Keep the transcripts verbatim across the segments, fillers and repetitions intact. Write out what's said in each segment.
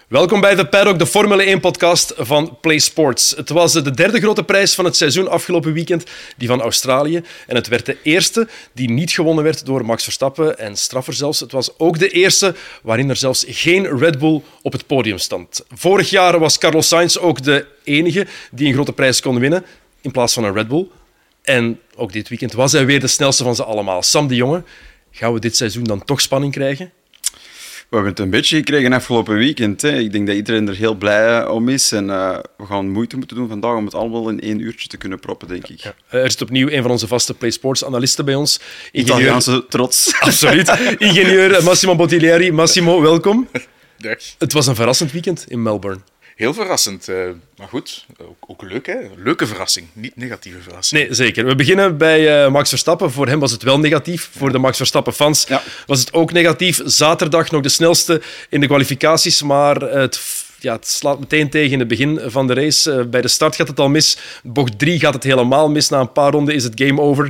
Welkom bij de Paddock, de Formule één-podcast van Play Sports. Het was de derde grote prijs van het seizoen afgelopen weekend, die van Australië. En het werd de eerste die niet gewonnen werd door Max Verstappen. En straffer zelfs, het was ook de eerste waarin er zelfs geen Red Bull op het podium stond. Vorig jaar was Carlos Sainz ook de enige die een grote prijs kon winnen, in plaats van een Red Bull. En ook dit weekend was hij weer de snelste van ze allemaal. Sam de Jonge, gaan we dit seizoen dan toch spanning krijgen? We hebben het een beetje gekregen afgelopen weekend. Hè. Ik denk dat iedereen er heel blij om is. En uh, we gaan moeite moeten doen vandaag om het allemaal in één uurtje te kunnen proppen, denk ik. Ja. Er zit opnieuw een van onze vaste Play Sports analisten bij ons. Ingenieur... Italiaanse trots. Absoluut. Ingenieur Massimo Bottiglieri. Massimo, welkom. Dag. Het was een verrassend weekend in Melbourne. Heel verrassend, uh, maar goed, ook, ook leuk, hè? Leuke verrassing, niet negatieve verrassing. Nee, zeker. We beginnen bij uh, Max Verstappen. Voor hem was het wel negatief. Voor de Max Verstappen-fans ja. was het ook negatief. Zaterdag nog de snelste in de kwalificaties, maar het, ja, het slaat meteen tegen in het begin van de race. Uh, bij de start gaat het al mis. Bocht drie gaat het helemaal mis. Na een paar ronden is het game over.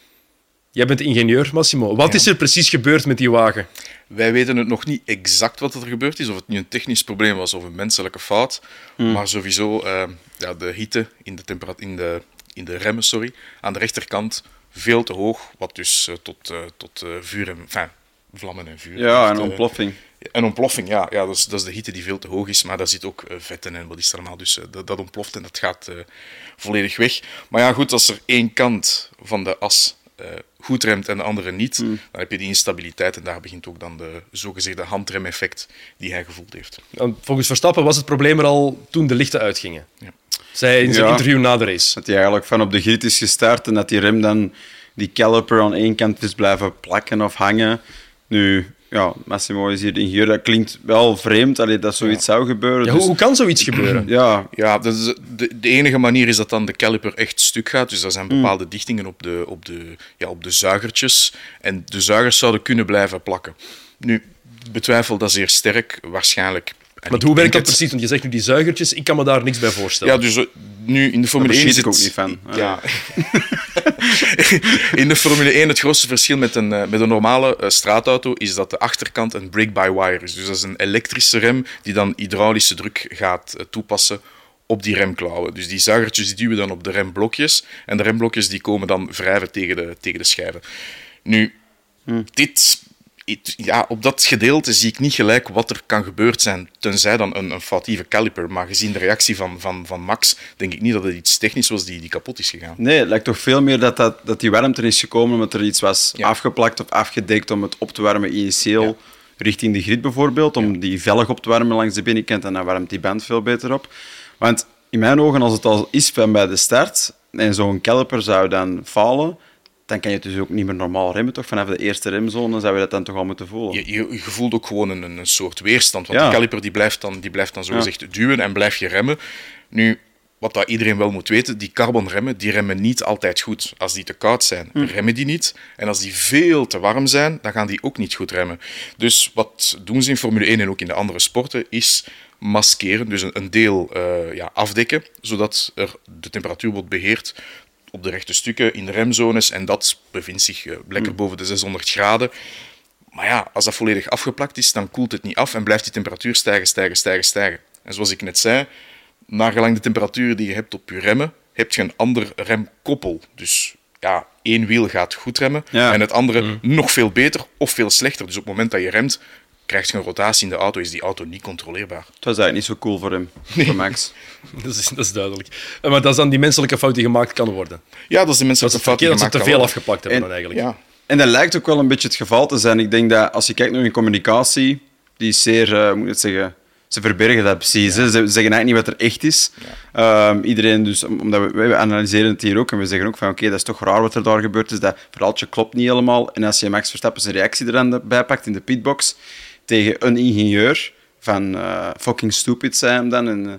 Jij bent ingenieur, Massimo. Wat ja. is er precies gebeurd met die wagen? Wij weten het nog niet exact wat er gebeurd is, of het nu een technisch probleem was of een menselijke fout. Hmm. Maar sowieso, uh, ja, de hitte in de, temperat- in, de, in de remmen sorry, aan de rechterkant veel te hoog, wat dus uh, tot, uh, tot uh, vuur en enfin, vlammen en vuur. Ja, heeft, een ontploffing. Uh, een ontploffing, ja. ja dat, is, dat is de hitte die veel te hoog is, maar daar zit ook uh, vetten en wat is er allemaal. Dus uh, dat, dat ontploft en dat gaat uh, volledig weg. Maar ja, goed, als er één kant van de as Uh, goed remt en de andere niet, mm. dan heb je die instabiliteit en daar begint ook dan de zogezegde handremeffect die hij gevoeld heeft. En volgens Verstappen was het probleem er al toen de lichten uitgingen. Ja. Zij in zijn ja, interview na de race. Dat hij eigenlijk van op de grid is gestart en dat die rem dan die caliper aan één kant is blijven plakken of hangen. Nu, ja, Massimo is hier de ingenieur. Dat klinkt wel vreemd allee, dat zoiets ja. zou gebeuren. Ja, dus... Hoe kan zoiets gebeuren? ja, ja dat is de, de enige manier is dat dan de caliper echt stuk gaat. Dus er zijn bepaalde mm. dichtingen op de, op, de, ja, op de zuigertjes. En de zuigers zouden kunnen blijven plakken. Nu, betwijfel dat zeer sterk. Waarschijnlijk... Maar hoe werkt dat precies? Want je zegt nu die zuigertjes, ik kan me daar niks bij voorstellen. Ja, dus nu in de Formule één... Daar zit ik ook niet van. Ja. In de Formule één, het grootste verschil met een, met een normale uh, straatauto is dat de achterkant een brake-by-wire is. Dus dat is een elektrische rem die dan hydraulische druk gaat uh, toepassen op die remklauwen. Dus die zuigertjes die duwen dan op de remblokjes en de remblokjes die komen dan wrijven tegen de, tegen de schijven. Nu, hm. dit... Ja, op dat gedeelte zie ik niet gelijk wat er kan gebeurd zijn, tenzij dan een, een foutieve caliper. Maar gezien de reactie van, van, van Max, denk ik niet dat het iets technisch was die, die kapot is gegaan. Nee, het lijkt toch veel meer dat, dat, dat die warmte is gekomen omdat er iets was ja. afgeplakt of afgedekt om het op te warmen initieel ja. richting de grid bijvoorbeeld, om ja. die velg op te warmen langs de binnenkant en dan warmt die band veel beter op. Want in mijn ogen, als het al is van bij de start en zo'n caliper zou dan falen, dan kan je dus ook niet meer normaal remmen, toch? Vanaf de eerste remzone zou je dat dan toch al moeten voelen. Je, je, je voelt ook gewoon een, een soort weerstand, want ja. de caliper die blijft dan, die blijft dan zogezegd ja. duwen en blijf je remmen. Nu, wat dat iedereen wel moet weten, die carbonremmen, die remmen niet altijd goed. Als die te koud zijn, hm. remmen die niet. En als die veel te warm zijn, dan gaan die ook niet goed remmen. Dus wat doen ze in Formule één en ook in de andere sporten, is maskeren, dus een, een deel uh, ja, afdekken, zodat er de temperatuur wordt beheerd op de rechte stukken, in de remzones, en dat bevindt zich uh, lekker boven de zeshonderd graden. Maar ja, als dat volledig afgeplakt is, dan koelt het niet af en blijft die temperatuur stijgen, stijgen, stijgen, stijgen. En zoals ik net zei, naargelang de temperatuur die je hebt op je remmen, heb je een ander remkoppel. Dus ja, één wiel gaat goed remmen ja. en het andere mm. nog veel beter of veel slechter. Dus op het moment dat je remt, krijg je een rotatie in de auto, is die auto niet controleerbaar. Het was eigenlijk niet zo cool voor hem, nee. voor Max. dat, is, dat is duidelijk. Maar dat is dan die menselijke fout die gemaakt kan worden. Ja, dat is die menselijke dat fout die gemaakt kan worden. Dat ze te veel afgeplakt hebben en, dan eigenlijk. Ja. En dat lijkt ook wel een beetje het geval te zijn. Ik denk dat als je kijkt naar hun communicatie, die is zeer, uh, moet ik het zeggen, ze verbergen dat precies. Ja. Ze zeggen eigenlijk niet wat er echt is. Ja. Um, iedereen dus, omdat we, wij analyseren het hier ook en we zeggen ook van oké, okay, dat is toch raar wat er daar gebeurd is. Dat verhaaltje klopt niet helemaal. En als je Max Verstappen zijn reactie er dan bij pakt in de pitbox tegen een ingenieur van uh, fucking stupid zijn hem dan, en, uh,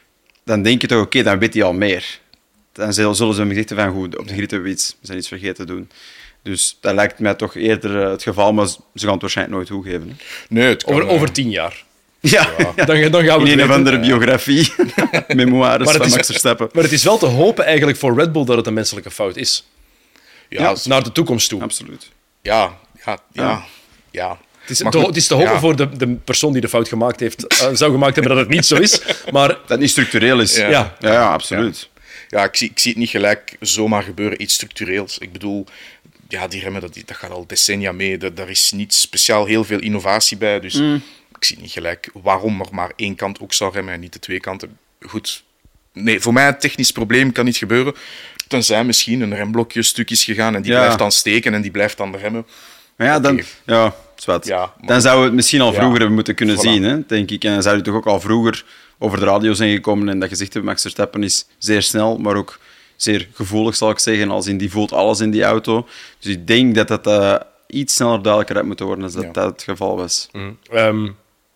dan denk je toch oké, okay, dan weet hij al meer. Dan zullen ze hem gezegd van goed, op de grid hebben we iets, we zijn iets vergeten te doen. Dus dat lijkt mij toch eerder uh, het geval, maar ze gaan het waarschijnlijk nooit toegeven. Hè? Nee, het kan, over, over tien jaar. Ja, ja. Dan, dan gaan we in een of andere biografie, memoires van Max Verstappen. Maar het is wel te hopen eigenlijk voor Red Bull dat het een menselijke fout is. Ja, ja, naar de toekomst toe. Absoluut. Ja, ja, ja, ja. ja. Het is, Maar te, goed, het is te hopen ja. voor de, de persoon die de fout gemaakt heeft, uh, zou gemaakt hebben dat het niet zo is. Maar Dat het niet structureel is. Ja. Ja, ja, ja absoluut. Ja, ik zie, ik zie het niet gelijk zomaar gebeuren, iets structureels. Ik bedoel, ja, die remmen, dat, dat gaat al decennia mee. Dat, daar is niet speciaal heel veel innovatie bij. Dus Mm. ik zie niet gelijk waarom er maar één kant ook zou remmen en niet de twee kanten. Goed. Nee, voor mij een technisch probleem kan niet gebeuren. Tenzij misschien een remblokje stuk is gegaan en die Ja. blijft dan steken en die blijft dan remmen. Maar ja, dan, Oké. ja, zwart. Ja, maar- dan zouden we het misschien al Ja, vroeger hebben moeten kunnen voilà. zien, hè, denk ik. En dan zou je toch ook al vroeger over de radio zijn gekomen en dat gezegd hebben, Max Verstappen is zeer snel, maar ook zeer gevoelig, zal ik zeggen. Als in, die voelt alles in die auto. Dus ik denk dat dat uh, iets sneller duidelijker had moeten worden als dat, Ja. dat het geval was. um,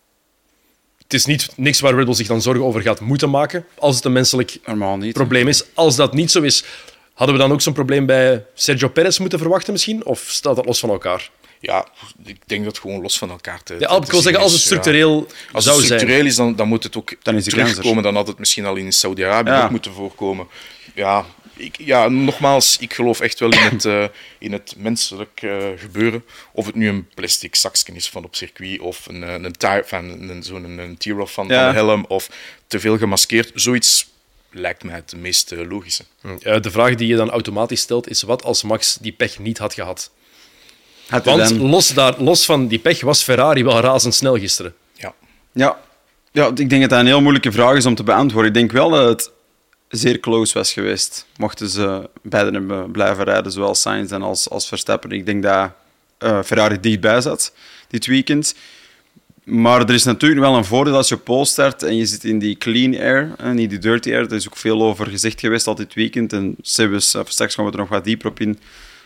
het is niet, niks waar Red Bull zich dan zorgen over gaat moeten maken, als het een menselijk Normaal niet. probleem is. Als dat niet zo is, hadden we dan ook zo'n probleem bij Sergio Perez moeten verwachten misschien? Of staat dat los van elkaar? Ja, ik denk dat het gewoon los van elkaar te, Ja, te ik wil zien zeggen, als het is, ja. structureel Als zou het zijn. structureel is, dan, dan moet het ook Dan is de terugkomen. kans er. Dan had het misschien al in Saudi-Arabië Ja. ook moeten voorkomen. Ja, ik, ja, nogmaals, ik geloof echt wel in het, uh, in het menselijk uh, gebeuren. Of het nu een plastic zakje is van op circuit, of een, een, een, tire, van een, zo'n een, een tear-off van, Ja. van de helm, of te veel gemaskeerd. Zoiets lijkt mij het meest uh, logische. Uh, de vraag die je dan automatisch stelt is, wat als Max die pech niet had gehad? Had hij Want dan... los, daar, los van die pech was Ferrari wel razendsnel gisteren. Ja. Ja. ja, ik denk dat dat een heel moeilijke vraag is om te beantwoorden. Ik denk wel dat het zeer close was geweest. Mochten ze beiden hebben blijven rijden, zowel Sainz en als, als Verstappen. Ik denk dat uh, Ferrari dichtbij zat dit weekend. Maar er is natuurlijk wel een voordeel als je op pole start en je zit in die clean air en niet die dirty air. Er is ook veel over gezegd geweest al dit weekend. En Sebus, straks gaan we er nog wat dieper op in.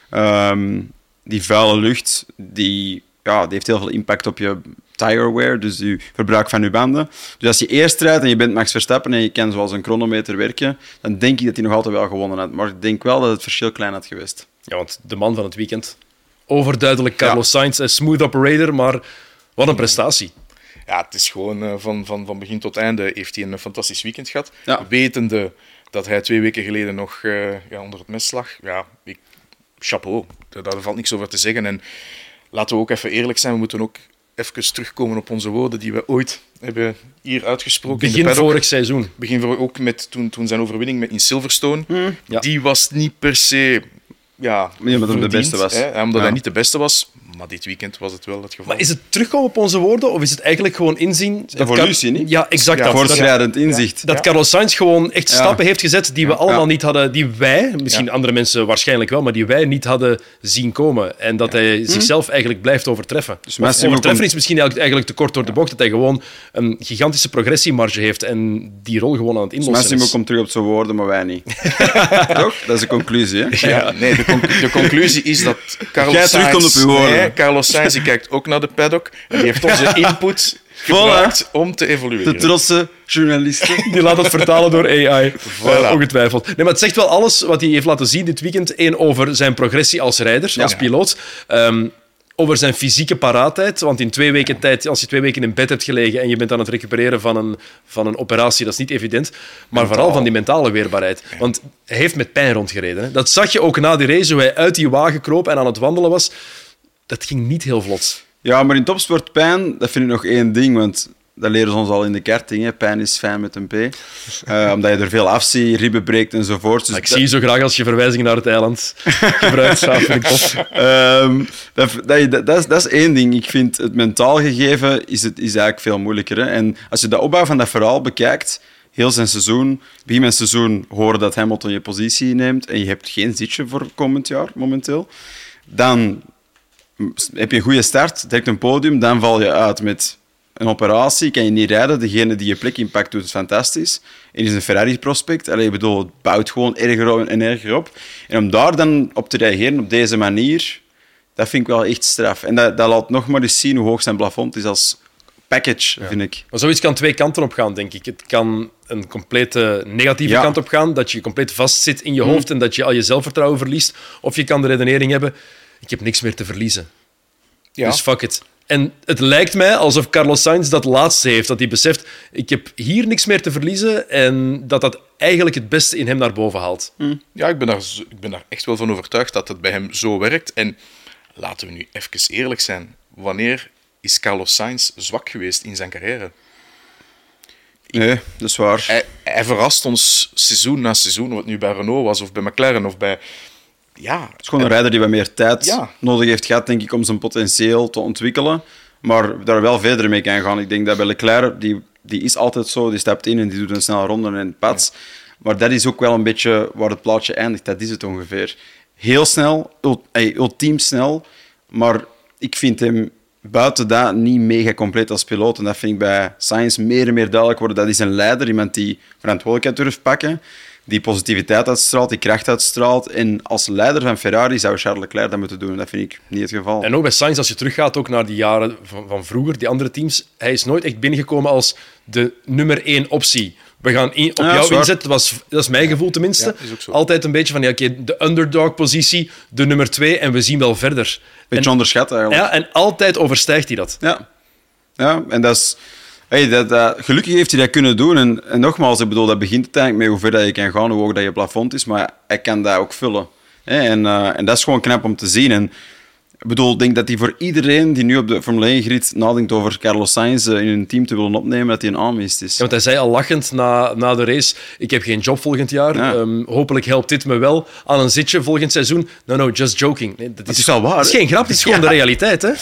Um, die vuile lucht, die, ja, die heeft heel veel impact op je tire wear, dus je verbruik van je banden. Dus als je eerst rijdt en je bent Max Verstappen en je kan zoals een chronometer werken, dan denk ik dat hij nog altijd wel gewonnen had. Maar ik denk wel dat het verschil klein had geweest. Ja, want de man van het weekend, overduidelijk Carlos Ja. Sainz, een smooth operator, maar wat een prestatie. Ja, het is gewoon uh, van, van, van begin tot einde heeft hij een fantastisch weekend gehad. Ja. Wetende dat hij twee weken geleden nog uh, ja, onder het mes lag. Ja, ik, chapeau. Daar, daar valt niks over te zeggen. En laten we ook even eerlijk zijn, we moeten ook even terugkomen op onze woorden die we ooit hebben hier uitgesproken. Begin in de paddock. vorig seizoen. Begin voor, ook met toen, toen zijn overwinning met in Silverstone. Ja. Die was niet per se... Ja, Ja, omdat hij de beste was. Hè, omdat Ja. hij niet de beste was. Maar dit weekend was het wel het geval. Maar is het terugkomen op onze woorden, of is het eigenlijk gewoon inzien... dat Evolutie, Car- niet? Ja, exact Ja, dat. Dat, Voortschrijdend inzicht. dat Carlos Sainz gewoon echt Ja. stappen heeft gezet die we allemaal Ja. niet hadden, die wij, misschien Ja. andere mensen waarschijnlijk wel, maar die wij niet hadden zien komen. En dat hij zichzelf eigenlijk blijft overtreffen. Dus Massimo overtreffen komt- is misschien eigenlijk, eigenlijk te kort door de bocht, dat hij gewoon een gigantische progressiemarge heeft en die rol gewoon aan het inlossen Massimo is. komt terug op zijn woorden, maar wij niet. Toch? Dat is de conclusie, hè? Ja, nee, de, conc- de conclusie is dat Carlos Jij terugkomt Sainz... op uw woorden. Nee, Carlos Sainz die kijkt ook naar de paddock en die heeft onze input gebruikt om te De evolueren. trotse journalisten. Die laat het vertalen door A I. Voilà. Uh, ongetwijfeld. Nee, maar het zegt wel alles wat hij heeft laten zien dit weekend. Eén, over zijn progressie als rijder, als piloot. Um, over zijn fysieke paraatheid. Want in twee weken tijd, als je twee weken in bed hebt gelegen en je bent aan het recupereren van een, van een operatie, dat is niet evident. Maar vooral van die mentale weerbaarheid. Want hij heeft met pijn rondgereden. Hè. Dat zag je ook na die race, hoe hij uit die wagen kroop en aan het wandelen was. Dat ging niet heel vlot. Ja, maar in topsport pijn, dat vind ik nog één ding, want dat leren ze ons al in de karting. Hè. Pijn is fijn met een P. Uh, omdat je er veel afziet, ribben breekt enzovoort. Dus Maar ik zie je zo graag als je verwijzingen naar het eiland gebruikt. Ja, vind ik tof. Um, dat, dat, dat, dat, is, dat is één ding. Ik vind het mentaal gegeven is, het, is eigenlijk veel moeilijker. Hè. En als je de opbouw van dat verhaal bekijkt, heel zijn seizoen, begin mijn seizoen horen dat Hamilton je positie neemt en je hebt geen zitje voor komend jaar momenteel, dan heb je een goede start, direct een podium, dan val je uit met een operatie, kan je niet rijden. Degene die je plek inpakt doet het fantastisch. En is een Ferrari-prospect. Allee, ik bedoel, het bouwt gewoon erger op en erger op. En om daar dan op te reageren op deze manier, dat vind ik wel echt straf. En dat, dat laat nog maar eens zien hoe hoog zijn plafond is als package, vind ik. Maar zoiets kan twee kanten op gaan, denk ik. Het kan een complete negatieve Ja. kant op gaan, dat je compleet vastzit in je hoofd en dat je al je zelfvertrouwen verliest. Of je kan de redenering hebben, ik heb niks meer te verliezen. Ja. Dus fuck it. En het lijkt mij alsof Carlos Sainz dat laatste heeft, dat hij beseft, ik heb hier niks meer te verliezen en dat dat eigenlijk het beste in hem naar boven haalt. Ja, ik ben, daar, zo- ik ben daar echt wel van overtuigd dat het bij hem zo werkt. En laten we nu even eerlijk zijn. Wanneer is Carlos Sainz zwak geweest in zijn carrière. Nee, dat is waar. Hij, hij verrast ons seizoen na seizoen, of het nu bij Renault was of bij McLaren of bij... Ja, Het is gewoon een rijder die wat meer tijd Ja. nodig heeft gehad, denk ik, om zijn potentieel te ontwikkelen. Maar daar wel verder mee kan gaan. Ik denk dat bij Leclerc, die, die is altijd zo, die stapt in en die doet een snelle ronde en pats. Ja. Maar dat is ook wel een beetje waar het plaatje eindigt. Dat is het ongeveer. Heel snel, ult, ey, ultiem snel, maar ik vind hem buiten dat niet mega compleet als piloot. En dat vind ik bij Sainz meer en meer duidelijk worden. Dat is een leider, iemand die verantwoordelijkheid durft pakken, die positiviteit uitstraalt, die kracht uitstraalt. En als leider van Ferrari zou Charles Leclerc dat moeten doen. Dat vind ik niet het geval. En ook bij Sainz, als je teruggaat ook naar die jaren van, van vroeger, die andere teams, hij is nooit echt binnengekomen als de nummer één optie. We gaan in, op Ja, jou zwaar. inzetten, dat, was, dat is mijn gevoel tenminste. Ja, is ook zo. Altijd een beetje van, ja, oké, de underdog-positie, de nummer twee, en we zien wel verder. Beetje en, onderschat eigenlijk. ja, en altijd overstijgt hij dat. Ja, ja en dat is... Hey, dat, dat, gelukkig heeft hij dat kunnen doen. En, en nogmaals, ik bedoel, dat begint het eigenlijk met hoe ver dat je kan gaan, hoe hoog dat je plafond is. Maar hij kan dat ook vullen. Hè? En, uh, en dat is gewoon knap om te zien. En, ik bedoel, ik denk dat hij voor iedereen die nu op de Formule één-grid nadenkt over Carlos Sainz uh, in een team te willen opnemen, dat hij een aanwinst is. Ja, want hij zei al lachend na, na de race, ik heb geen job volgend jaar. Ja. Um, hopelijk helpt dit me wel aan een zitje volgend seizoen. No, no, just joking. Nee, dat, Dat is wel waar. dat is hè? geen grap, het is gewoon Ja. de realiteit. Hè?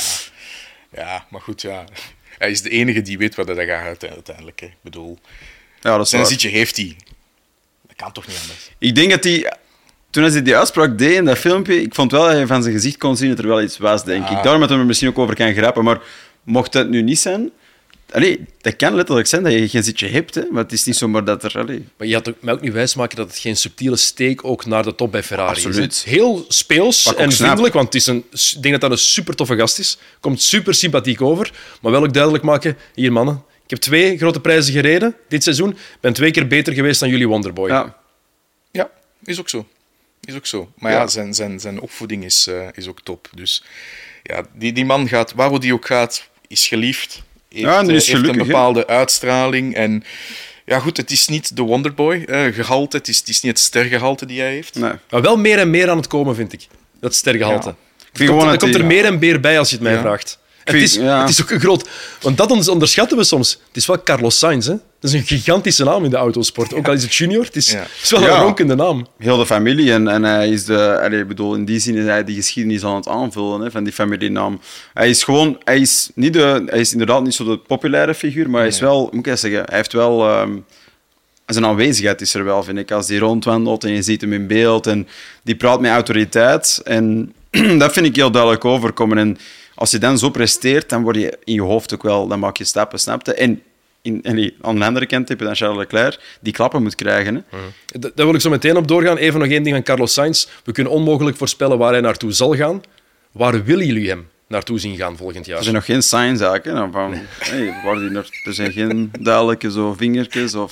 ja, maar goed, ja. Hij is de enige die weet wat dat gaat uiteindelijk. Hè. Ik bedoel, Ja, dat is zijn waar. zitje heeft hij. Dat kan toch niet anders? Ik denk dat hij... Toen hij die uitspraak deed in dat filmpje, ik vond wel dat je van zijn gezicht kon zien dat er wel iets was, denk Ja. ik. Daarom dat hij er misschien ook over kan grappen. Maar mocht dat nu niet zijn... Allee, dat kan letterlijk zijn dat je geen zitje hebt, hè. Maar het is niet zomaar dat er... Allee. Maar je had ook, mij ook niet wijsmaken dat het geen subtiele steek ook naar de top bij Ferrari Absoluut. is. Hè. Heel speels Wat ik ook en snap. vriendelijk, want het is een, ik denk dat dat een super toffe gast is. Komt super sympathiek over, maar wel ook duidelijk maken, hier mannen, ik heb twee grote prijzen gereden dit seizoen, ben twee keer beter geweest dan jullie Wonderboy. Ja. Ja, is ook zo. Is ook zo. Maar ja, Ja. zijn, zijn, zijn opvoeding is, uh, is ook top. Dus ja, die, die man gaat, waar hij ook gaat, is geliefd. Heeft, Ja, en die is uh, heeft gelukkig, een bepaalde uitstraling. En ja, goed, het is niet de Wonderboy uh, gehalte. Het is, het is niet het stergehalte die hij heeft. Nee. Maar wel meer en meer aan het komen, vind ik. Dat stergehalte. Ja. Er vind komt, gewoon er dat komt er die- meer en meer bij als je het mij Ja. vraagt. En Ik het, is, vind- ja. het is ook een groot... Want dat ons onderschatten we soms. Het is wel Carlos Sainz, hè. Dat is een gigantische naam in de autosport. Ook al is het junior, het is, Ja. het is wel Ja. een ronkende naam. Heel de familie. En, en hij is de... Allee, ik bedoel, in die zin is hij die geschiedenis aan het aanvullen, hè, van die familienaam. Hij is gewoon... Hij is, niet de, hij is inderdaad niet zo de populaire figuur, maar hij is wel... Moet ik eens zeggen, hij heeft wel... Um, zijn aanwezigheid is er wel, vind ik. Als die rondwandelt en je ziet hem in beeld en die praat met autoriteit. En dat vind ik heel duidelijk overkomen. En als je dan zo presteert, dan word je in je hoofd ook wel... Dan maak je stappen, snap je? En, in, en die, aan de andere kant heb je dan Charles Leclerc, die klappen moet krijgen. Hè. D- Daar wil ik zo meteen op doorgaan. Even nog één ding van Carlos Sainz. We kunnen onmogelijk voorspellen waar hij naartoe zal gaan. Waar willen jullie hem naartoe zien gaan volgend jaar? Er zijn nog geen signs eigenlijk. Hè, van, hey, waar die naar, er zijn geen duidelijke zo vingertjes of...